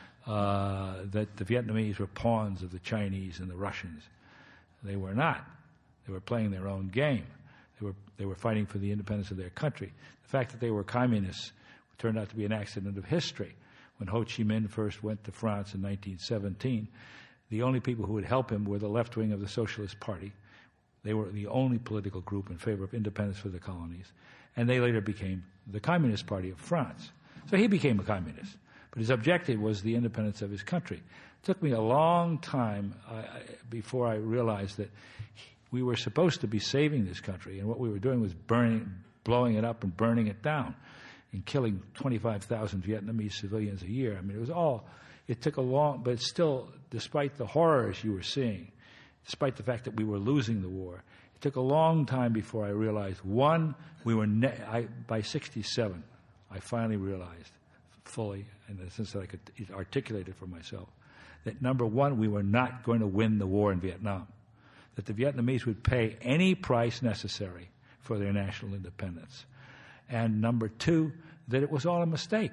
[SPEAKER 2] uh, that the Vietnamese were pawns of the Chinese and the Russians. They were not. They were playing their own game. They were, they were fighting for the independence of their country. The fact that they were communists turned out to be an accident of history. When Ho Chi Minh first went to France in nineteen seventeen, the only people who would help him were the left wing of the Socialist Party. They were the only political group in favor of independence for the colonies. And they later became the Communist Party of France. So he became a communist. But his objective was the independence of his country. It took me a long time uh, before I realized that we were supposed to be saving this country, and what we were doing was burning, blowing it up and burning it down, and killing twenty-five thousand Vietnamese civilians a year. I mean, it was all, it took a long, but still, despite the horrors you were seeing, despite the fact that we were losing the war, it took a long time before I realized, one, we were, ne- I, by sixty-seven, I finally realized fully, in the sense that I could articulate it for myself, that number one, we were not going to win the war in Vietnam, that the Vietnamese would pay any price necessary for their national independence. And number two, that it was all a mistake.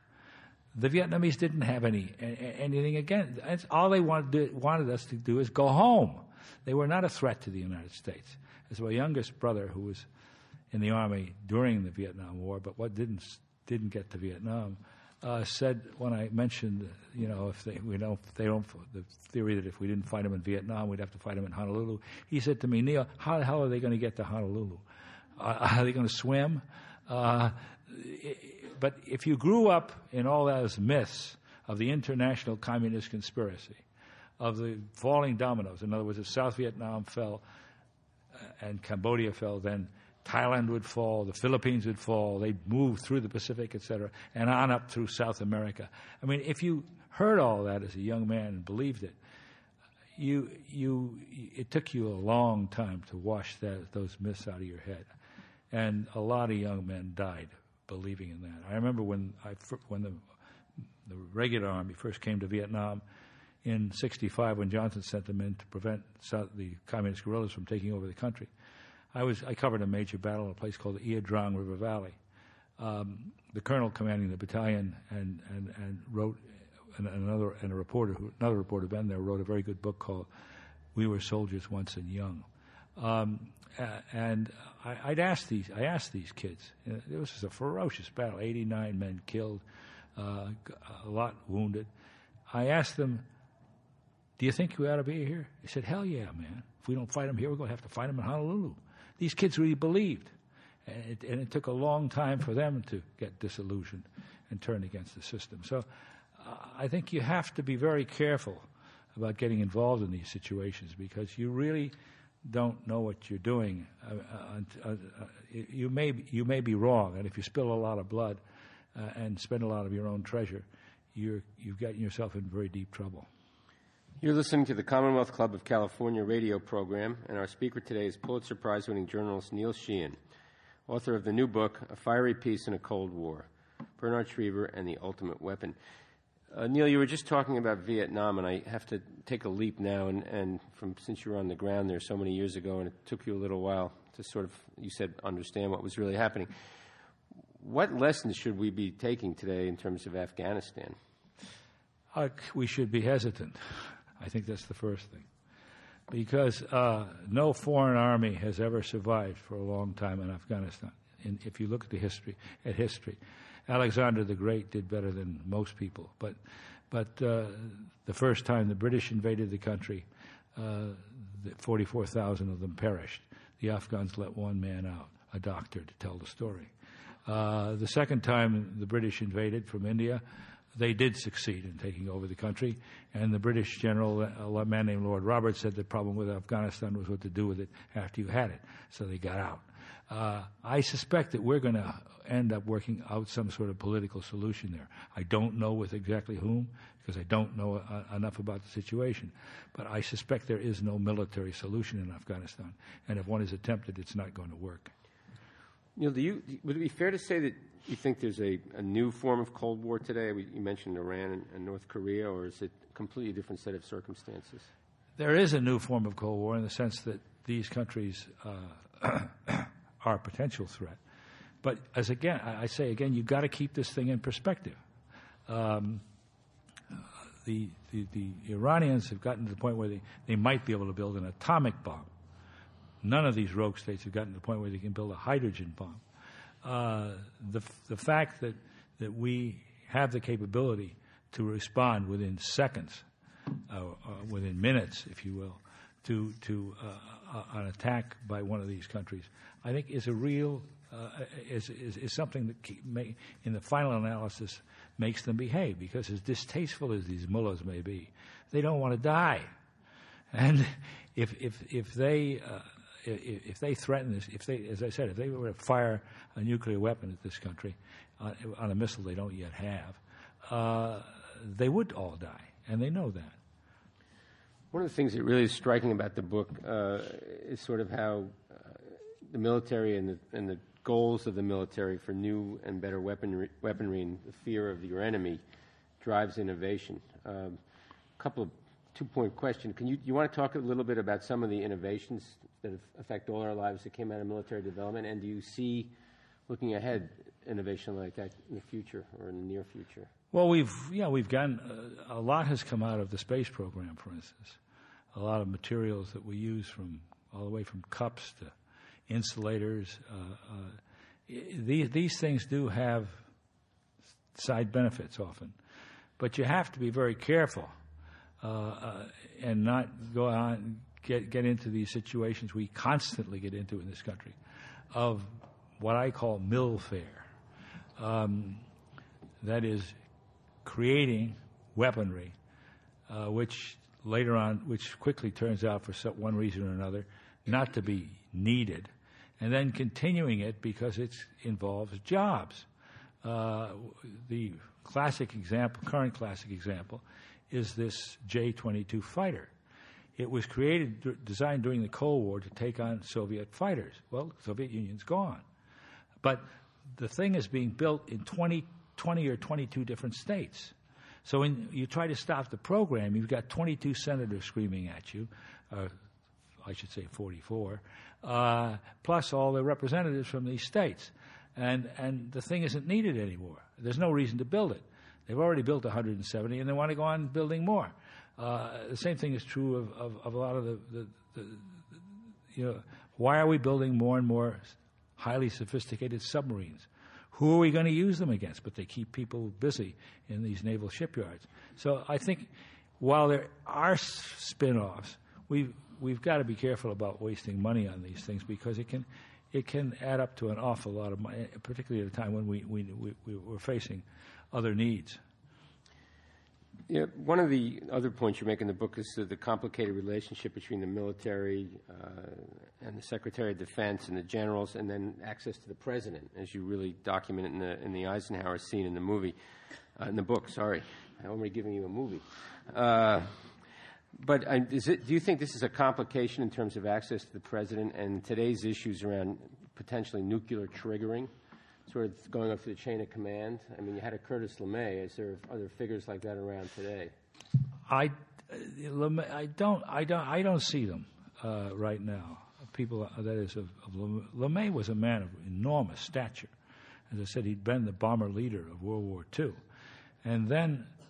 [SPEAKER 2] The Vietnamese didn't have any anything against. It's all they wanted, to, wanted us to do is go home. They were not a threat to the United States. As my youngest brother, who was in the Army during the Vietnam War, but what didn't didn't get to Vietnam, uh, said when I mentioned, you know, if they we don't, if they don't, the theory that if we didn't fight them in Vietnam, we'd have to fight them in Honolulu. He said to me, Neil, how the hell are they going to get to Honolulu? Uh, are they going to swim? Uh, but if you grew up in all those myths of the international communist conspiracy, of the falling dominoes, in other words, if South Vietnam fell uh, and Cambodia fell, then Thailand would fall, the Philippines would fall, they'd move through the Pacific, et cetera, and on up through South America. I mean, if you heard all that as a young man and believed it, you, you, it took you a long time to wash that, those myths out of your head. And a lot of young men died believing in that. I remember when I when the the regular army first came to Vietnam in sixty-five, when Johnson sent them in to prevent South, the communist guerrillas from taking over the country. I was I covered a major battle in a place called the Ia Drang River Valley. Um, the colonel commanding the battalion and and, and wrote and another and a reporter who another reporter Ben there wrote a very good book called "We Were Soldiers Once and Young." Um, Uh, and I, I'd ask these, I asked these kids. You know, it was a ferocious battle. eighty-nine men killed, uh, a lot wounded. I asked them, "Do you think we ought to be here?" They said, "Hell yeah, man! If we don't fight them here, we're going to have to fight them in Honolulu." These kids really believed, and it, and it took a long time for them to get disillusioned and turn against the system. So, uh, I think you have to be very careful about getting involved in these situations, because you really don't know what you're doing. Uh, uh, uh, you may you may be wrong, and if you spill a lot of blood uh, and spend a lot of your own treasure, you're you've gotten yourself in very deep trouble.
[SPEAKER 1] You're listening to the Commonwealth Club of California radio program, and our speaker today is Pulitzer Prize-winning journalist Neil Sheehan, author of the new book, A Fiery Peace in a Cold War, Bernard Schriever and the Ultimate Weapon. Uh, Neil, you were just talking about Vietnam, and I have to take a leap now, and, and from since you were on the ground there so many years ago, and it took you a little while to sort of, you said, understand what was really happening. What lessons should we be taking today in terms of Afghanistan?
[SPEAKER 2] Uh, we should be hesitant. I think that's the first thing. Because uh, no foreign army has ever survived for a long time in Afghanistan. And if you look at the history, at history, Alexander the Great did better than most people. But, but uh, the first time the British invaded the country, uh, forty-four thousand of them perished. The Afghans let one man out, a doctor, to tell the story. Uh, the second time the British invaded from India, they did succeed in taking over the country, and the British general, a man named Lord Roberts, said the problem with Afghanistan was what to do with it after you had it, so they got out. Uh, I suspect that we're going to end up working out some sort of political solution there. I don't know with exactly whom, because I don't know uh, enough about the situation, but I suspect there is no military solution in Afghanistan, and if one is attempted, it's not going to work.
[SPEAKER 1] Neil, do you, would it be fair to say that you think there's a, a new form of Cold War today? We, you mentioned Iran and, and North Korea, or is it a completely different set of circumstances?
[SPEAKER 2] There is a new form of Cold War in the sense that these countries uh, are a potential threat. But as again, I say again, you've got to keep this thing in perspective. Um, the, the, the Iranians have gotten to the point where they, they might be able to build an atomic bomb. None of these rogue states have gotten to the point where they can build a hydrogen bomb. Uh, the the fact that that we have the capability to respond within seconds, uh, uh, within minutes, if you will, to to uh, uh, an attack by one of these countries, I think is a real uh, is, is is something that keep, may, in the final analysis makes them behave. Because as distasteful as these mullahs may be, they don't want to die, and if if if they uh, If they threaten this, if they, as I said, if they were to fire a nuclear weapon at this country uh, on a missile they don't yet have, uh, they would all die, and they know that.
[SPEAKER 1] One of the things that really is striking about the book uh, is sort of how uh, the military and the, and the goals of the military for new and better weaponry, weaponry and the fear of your enemy drives innovation. A um, couple of two-point question. Can you, you want to talk a little bit about some of the innovations that affect all our lives that came out of military development, and do you see, looking ahead, innovation like that in the future or in the near future?
[SPEAKER 2] Well, we've yeah we've gotten uh, a lot has come out of the space program, for instance. A lot of materials that we use, from all the way from cups to insulators. Uh, uh, these these things do have side benefits often, but you have to be very careful uh, uh, and not go on. Get, get into these situations we constantly get into in this country of what I call millfare. Um, that is creating weaponry uh, which later on, which quickly turns out for some, one reason or another not to be needed, and then continuing it because it involves jobs. Uh, the classic example, current classic example, is this J twenty-two fighter. It was created, designed during the Cold War to take on Soviet fighters. Well, the Soviet Union's gone. But the thing is being built in twenty, twenty or twenty-two different states. So when you try to stop the program, you've got twenty-two senators screaming at you, uh, I should say forty-four, uh, plus all the representatives from these states. And, and the thing isn't needed anymore. There's no reason to build it. They've already built one hundred seventy, and they want to go on building more. Uh, the same thing is true of, of, of a lot of the, the, the, the, you know, why are we building more and more highly sophisticated submarines? Who are we going to use them against? But they keep people busy in these naval shipyards. So I think while there are spin-offs, we've, we've got to be careful about wasting money on these things, because it can it can add up to an awful lot of money, particularly at a time when we, we, we, we're facing other needs.
[SPEAKER 1] Yeah, one of the other points you make in the book is the complicated relationship between the military uh, and the Secretary of Defense and the generals, and then access to the president, as you really document it in the in the Eisenhower scene in the movie, uh, in the book. Sorry, I'm already giving you a movie. Uh, but uh, is it, do you think this is a complication in terms of access to the president and today's issues around potentially nuclear triggering? Sort of going up through the chain of command. I mean, you had a Curtis LeMay. Is there other figures like that around today?
[SPEAKER 2] I, LeMay, I don't, I don't, I don't see them uh, right now. People, that is, of, of LeMay. LeMay was a man of enormous stature. As I said, he'd been the bomber leader of World War Two, and then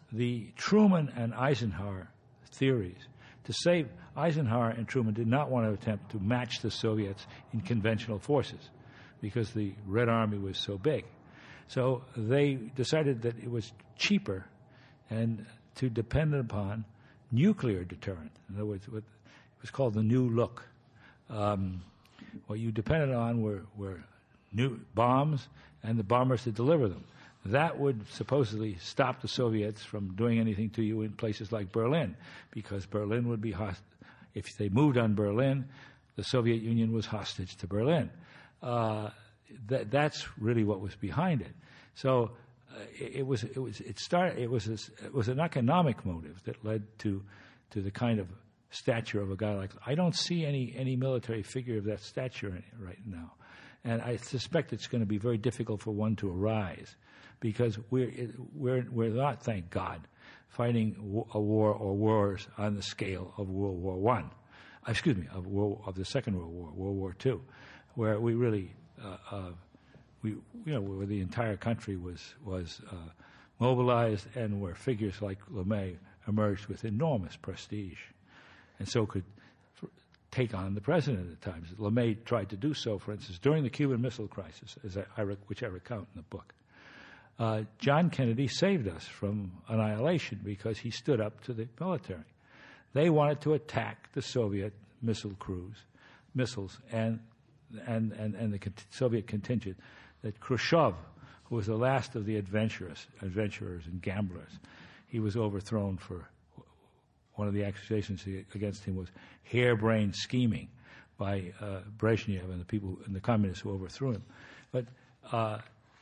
[SPEAKER 2] the Truman and Eisenhower theories. To save Eisenhower and Truman did not want to attempt to match the Soviets in conventional forces because the Red Army was so big. So they decided that it was cheaper and to depend upon nuclear deterrent. In other words, what, it was called the New Look. Um, what you depended on were, were new bombs and the bombers to deliver them. That would supposedly stop the Soviets from doing anything to you in places like Berlin, because Berlin would be host- if they moved on Berlin, the Soviet Union was hostage to Berlin. Uh, that, that's really what was behind it. So uh, it, it was it was it started it was a, it was an economic motive that led to to the kind of stature of a guy like. I don't see any any military figure of that stature in, right now, and I suspect it's going to be very difficult for one to arise, because we're we're we're not, thank God, fighting a war or wars on the scale of World War One, excuse me, of World, of the Second World War, World War Two, where we really uh, uh, we you know where the entire country was was uh, mobilized, and where figures like LeMay emerged with enormous prestige, and so could f- take on the president at times. LeMay tried to do so, for instance, during the Cuban Missile Crisis, as I, I rec- which I recount in the book. Uh, John Kennedy saved us from annihilation because he stood up to the military. They wanted to attack the Soviet missile crews, missiles, and and and, and the Soviet contingent. That Khrushchev, who was the last of the adventurers, adventurers and gamblers, he was overthrown for one of the accusations against him was harebrained scheming by uh, Brezhnev and the people and the communists who overthrew him. But uh,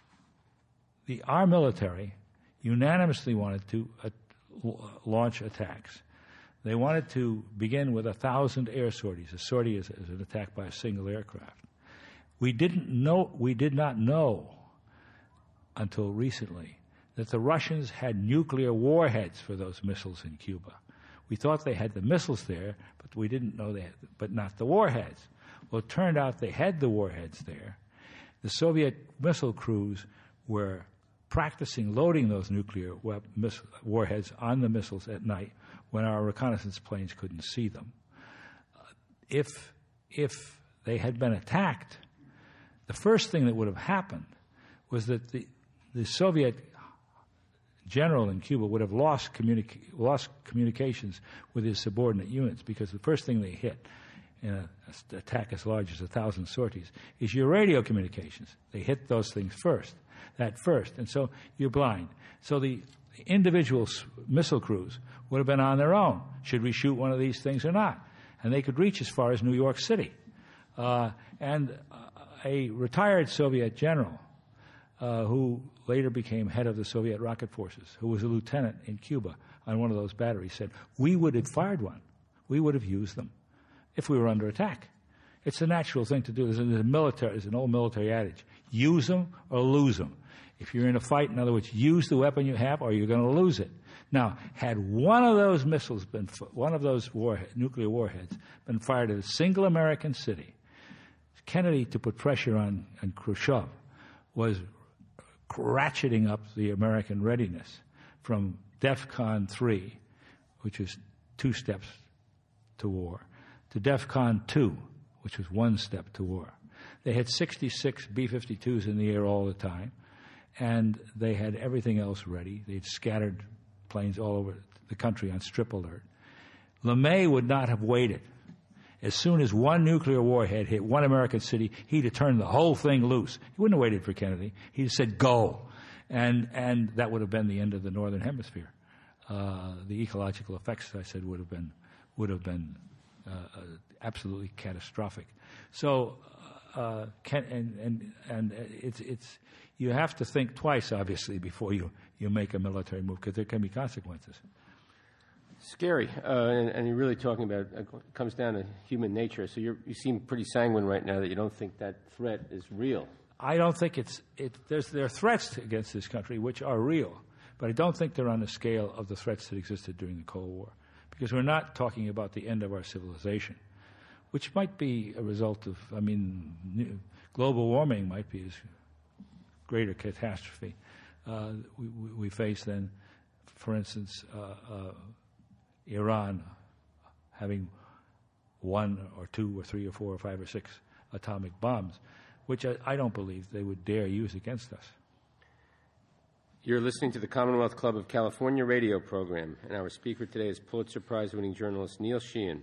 [SPEAKER 2] The, our military unanimously wanted to uh, launch attacks. They wanted to begin with a thousand air sorties. A sortie is, is an attack by a single aircraft. We didn't know. We did not know until recently that the Russians had nuclear warheads for those missiles in Cuba. We thought they had the missiles there, but we didn't know they had, but not the warheads. Well, it turned out they had the warheads there. The Soviet missile crews were practicing loading those nuclear web- miss- warheads on the missiles at night when our reconnaissance planes couldn't see them. Uh, if if they had been attacked, the first thing that would have happened was that the, the Soviet general in Cuba would have lost, communica- lost communications with his subordinate units, because the first thing they hit in an attack as large as a thousand sorties is your radio communications. They hit those things first. That first, and so you're blind. So the individual missile crews would have been on their own. Should we shoot one of these things or not? And they could reach as far as New York City. Uh, and a retired Soviet general uh, who later became head of the Soviet rocket forces, who was a lieutenant in Cuba on one of those batteries, said, we would have fired one. We would have used them if we were under attack. It's a natural thing to do. There's a military, there's an old military adage, use them or lose them. If you're in a fight, in other words, use the weapon you have or you're going to lose it. Now, had one of those missiles been, one of those warhead, nuclear warheads been fired at a single American city, Kennedy, to put pressure on, on Khrushchev, was ratcheting up the American readiness from DEFCON three, which was two steps to war, to DEFCON two, which was one step to war. They had sixty-six B fifty-twos in the air all the time, and they had everything else ready. They'd scattered planes all over the country on strip alert. LeMay would not have waited. As soon as one nuclear warhead hit one American city, he'd have turned the whole thing loose. He wouldn't have waited for Kennedy. He'd have said, go. And and that would have been the end of the Northern Hemisphere. Uh, the ecological effects, I said, would have been would have been uh, uh, absolutely catastrophic. So, uh, can, and and and it's it's you have to think twice, obviously, before you, you make a military move, because there can be consequences.
[SPEAKER 1] Scary, uh, and, and you're really talking about it comes down to human nature. So you're, you seem pretty sanguine right now that you don't think that threat is real.
[SPEAKER 2] I don't think it's it. There's there are threats against this country which are real, but I don't think they're on the scale of the threats that existed during the Cold War, because we're not talking about the end of our civilization, which might be a result of. I mean, new, global warming might be a greater catastrophe uh, we, we face than for instance, uh, uh, Iran having one or two or three or four or five or six atomic bombs, which I, I don't believe they would dare use against us.
[SPEAKER 1] You're listening to the Commonwealth Club of California radio program, and our speaker today is Pulitzer Prize-winning journalist Neil Sheehan,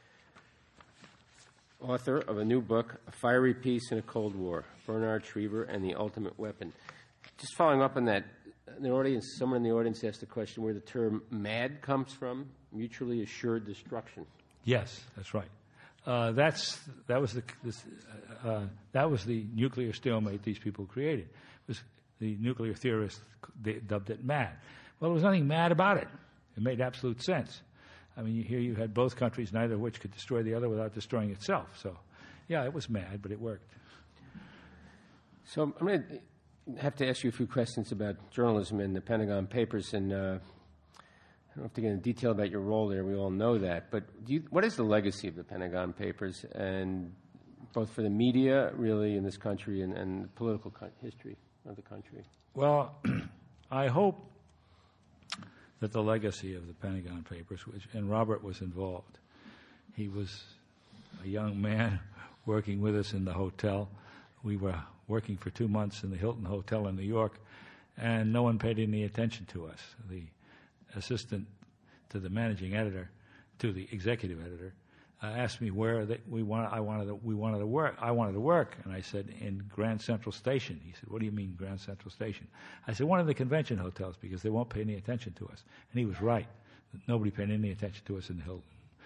[SPEAKER 1] author of a new book, A Fiery Peace in a Cold War, Bernard Schriever and the Ultimate Weapon. Just following up on that, the audience, someone in the audience asked a question where the term MAD comes from, mutually assured destruction.
[SPEAKER 2] Yes, that's right. Uh, that's that was the this, uh, that was the nuclear stalemate these people created. It was the nuclear theorists they dubbed it MAD. Well, there was nothing mad about it. It made absolute sense. I mean, you, here you had both countries, neither of which could destroy the other without destroying itself. So, yeah, it was mad, but it worked.
[SPEAKER 1] So I'm going to have to ask you a few questions about journalism and the Pentagon Papers, and uh, I don't have to get into detail about your role there. We all know that. But do you, what is the legacy of the Pentagon Papers, and both for the media, really, in this country and, and the political co- history of the country?
[SPEAKER 2] Well, I hope that the legacy of the Pentagon Papers, which, and Robert was involved. He was a young man working with us in the hotel. We were working for two months in the Hilton Hotel in New York, and no one paid any attention to us. The assistant to the managing editor, to the executive editor, uh, asked me where they, we want. I wanted. To, we wanted to work. I wanted to work, and I said in Grand Central Station. He said, "What do you mean Grand Central Station?" I said, "One of the convention hotels, because they won't pay any attention to us." And he was right. Nobody paid any attention to us in the Hilton.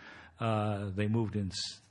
[SPEAKER 2] Uh, they moved in s-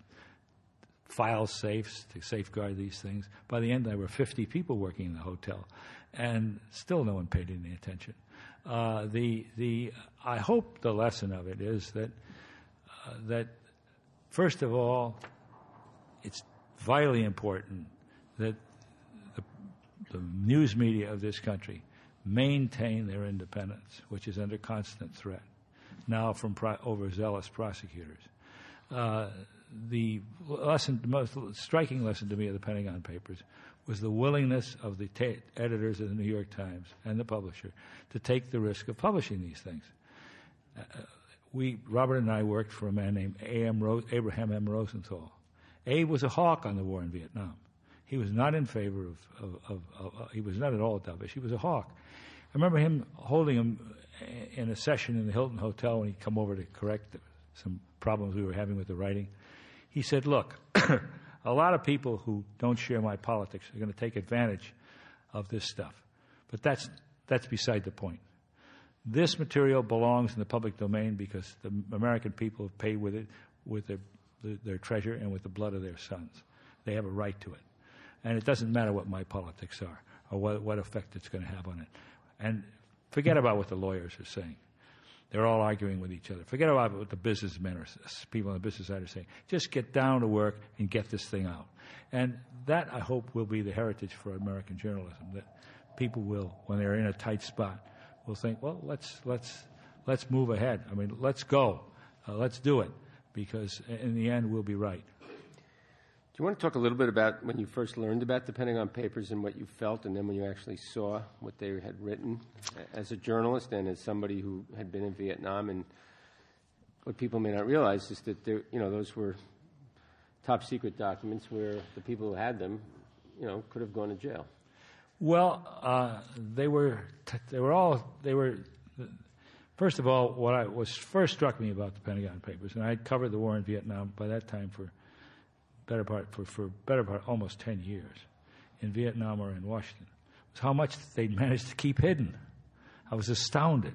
[SPEAKER 2] file safes to safeguard these things. By the end, there were fifty people working in the hotel, and still no one paid any attention. Uh, the the I hope the lesson of it is that uh, that. First of all, it's vitally important that the, the news media of this country maintain their independence, which is under constant threat now from pro- overzealous prosecutors. Uh, the lesson, the most striking lesson to me of the Pentagon Papers was the willingness of the ta- editors of the New York Times and the publisher to take the risk of publishing these things. Uh, We, Robert and I worked for a man named A M Ro- Abraham M. Rosenthal. Abe was a hawk on the war in Vietnam. He was not in favor of, of, of, of uh, he was not at all dovish. He was a hawk. I remember him holding him in a session in the Hilton Hotel when he'd come over to correct some problems we were having with the writing. He said, look, a lot of people who don't share my politics are going to take advantage of this stuff. But that's that's beside the point. This material belongs in the public domain because the American people have paid with it, with their, their treasure and with the blood of their sons. They have a right to it. And it doesn't matter what my politics are or what, what effect it's going to have on it. And forget about what the lawyers are saying. They're all arguing with each other. Forget about what the businessmen or people on the business side are saying. Just get down to work and get this thing out. And that, I hope, will be the heritage for American journalism, that people will, when they're in a tight spot, will think, well, let's let's let's move ahead. I mean, let's go, uh, let's do it, because in the end, we'll be right.
[SPEAKER 1] Do you want to talk a little bit about when you first learned about the Pentagon Papers and what you felt, and then when you actually saw what they had written as a journalist and as somebody who had been in Vietnam? And what people may not realize is that there, you know, those were top secret documents where the people who had them, you know, could have gone to jail.
[SPEAKER 2] Well, uh, they were t- they were all they were. First of all, what I was first struck me about the Pentagon Papers, and I'd covered the war in Vietnam by that time for better part for, for better part almost ten years, in Vietnam or in Washington, was how much they'd managed to keep hidden. I was astounded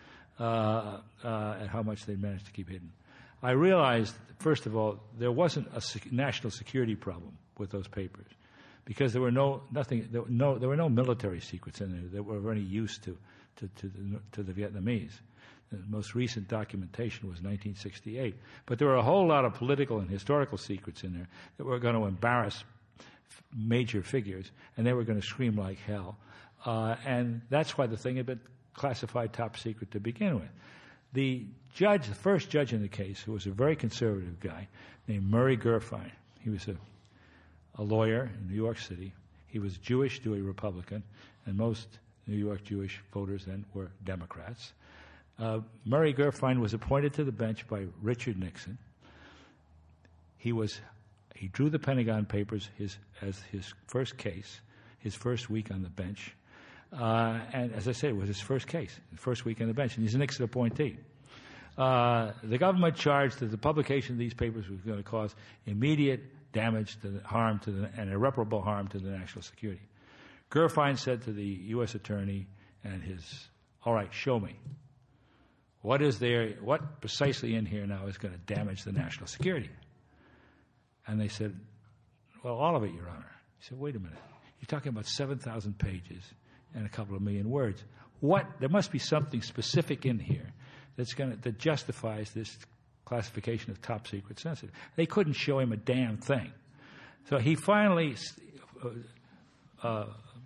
[SPEAKER 2] uh, uh, at how much they'd managed to keep hidden. I realized, first of all, there wasn't a sec- national security problem with those papers, because there were no nothing there were no there were no military secrets in there that were of any use to to to the, to the Vietnamese. The most recent documentation was nineteen sixty-eight, but there were a whole lot of political and historical secrets in there that were going to embarrass f- major figures, and they were going to scream like hell. Uh, and that's why the thing had been classified top secret to begin with. The judge, the first judge in the case, who was a very conservative guy named Murray Gurfein, he was a a lawyer in New York City. He was Jewish to a Republican, and most New York Jewish voters then were Democrats. Uh, Murray Gurfein was appointed to the bench by Richard Nixon. He was he drew the Pentagon Papers his as his first case, his first week on the bench, uh, and as I said, it was his first case, his first week on the bench, and he's a Nixon appointee. Uh, the government charged that the publication of these papers was going to cause immediate damage to the harm to the, and irreparable harm to the national security. Gurfein said to the U S attorney and his, all right, show me. What is there, what precisely in here now is going to damage the national security? And they said, well, all of it, Your Honor. He said, wait a minute. You're talking about seven thousand pages and a couple of million words. What? There must be something specific in here that's going to, that justifies this classification of top secret sensitive. They couldn't show him a damn thing. So he finally uh, uh,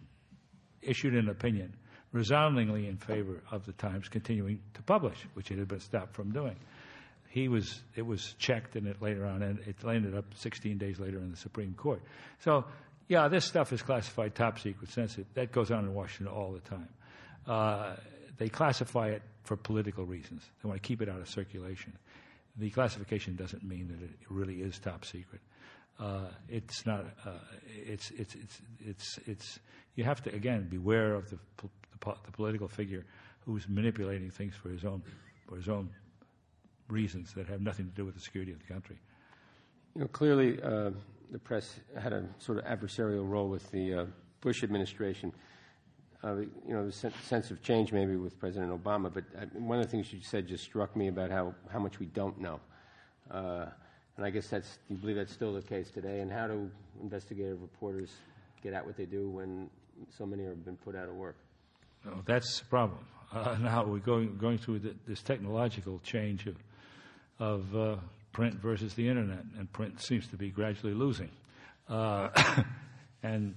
[SPEAKER 2] issued an opinion resoundingly in favor of the Times continuing to publish, which it had been stopped from doing. He was, it was checked, and it later on, and it ended up sixteen days later in the Supreme Court. So, yeah, this stuff is classified top secret sensitive. That goes on in Washington all the time. Uh, they classify it for political reasons. They want to keep it out of circulation. The classification doesn't mean that it really is top secret. Uh, it's not. Uh, it's, it's it's it's it's. You have to again beware of the, the the political figure who's manipulating things for his own for his own reasons that have nothing to do with the security of the country.
[SPEAKER 1] You know, clearly, uh, the press had a sort of adversarial role with the uh, Bush administration. Uh, you know, the sen- sense of change maybe with President Obama, but I, one of the things you said just struck me about how, how much we don't know. Uh, and I guess that's, do you believe that's still the case today? And how do investigative reporters get at what they do when so many have been put out of work?
[SPEAKER 2] Oh, that's the problem. Uh, now we're going, going through the, this technological change of, of uh, print versus the Internet, and print seems to be gradually losing. Uh, and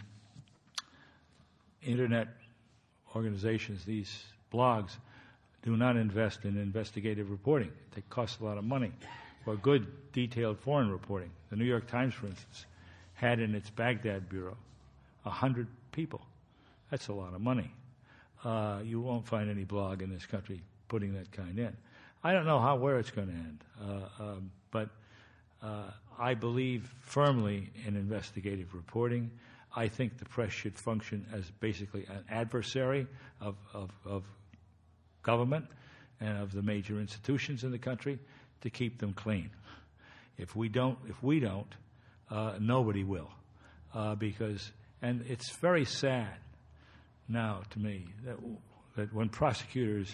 [SPEAKER 2] Internet organizations, these blogs, do not invest in investigative reporting. They cost a lot of money for good, detailed foreign reporting. The New York Times, for instance, had in its Baghdad bureau one hundred people. That's a lot of money. Uh, you won't find any blog in this country putting that kind in. I don't know how where it's going to end, uh, um, but uh, I believe firmly in investigative reporting. I think the press should function as basically an adversary of, of, of government and of the major institutions in the country to keep them clean. If we don't, if we don't, uh, nobody will, uh, because and it's very sad now to me that that when prosecutors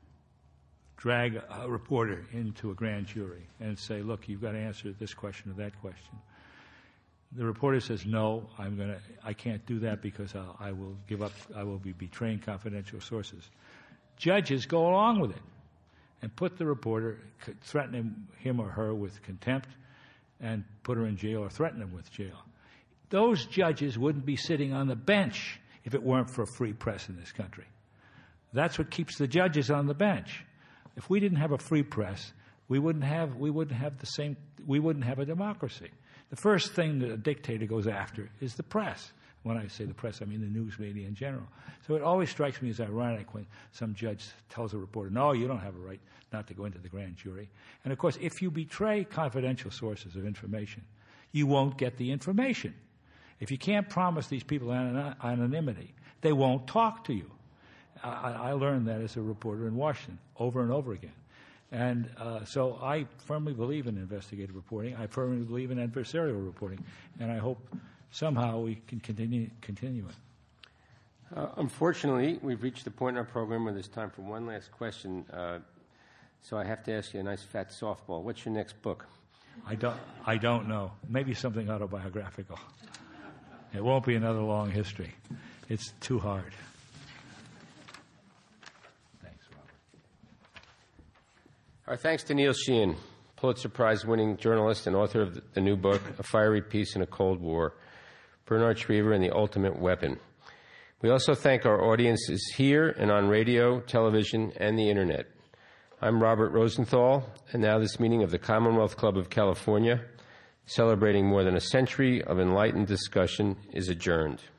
[SPEAKER 2] drag a reporter into a grand jury and say, look, you've got to answer this question or that question. The reporter says, no, I'm going to, I can't do that because I'll, I will give up, I will be betraying confidential sources. Judges go along with it and put the reporter, threaten him, him or her with contempt and put her in jail or threaten him with jail. Those judges wouldn't be sitting on the bench if it weren't for a free press in this country. That's what keeps the judges on the bench. If we didn't have a free press, we wouldn't have we wouldn't have the same we wouldn't have a democracy. The first thing that a dictator goes after is the press. When I say the press, I mean the news media in general. So it always strikes me as ironic when some judge tells a reporter, no, you don't have a right not to go into the grand jury. And of course, if you betray confidential sources of information, you won't get the information. If you can't promise these people an- anonymity, they won't talk to you. I, I learned that as a reporter in Washington over and over again. And uh, so I firmly believe in investigative reporting. I firmly believe in adversarial reporting. And I hope somehow we can continue, continue it.
[SPEAKER 1] Uh, unfortunately, we've reached the point in our program where there's time for one last question. Uh, so I have to ask you a nice fat softball. What's your next book?
[SPEAKER 2] I don't, I don't know. Maybe something autobiographical. It won't be another long history. It's too hard.
[SPEAKER 1] Our thanks to Neil Sheehan, Pulitzer Prize-winning journalist and author of the new book, A Fiery Peace in a Cold War, Bernard Schriever and the Ultimate Weapon. We also thank our audiences here and on radio, television, and the Internet. I'm Robert Rosenthal, and now this meeting of the Commonwealth Club of California, celebrating more than a century of enlightened discussion, is adjourned.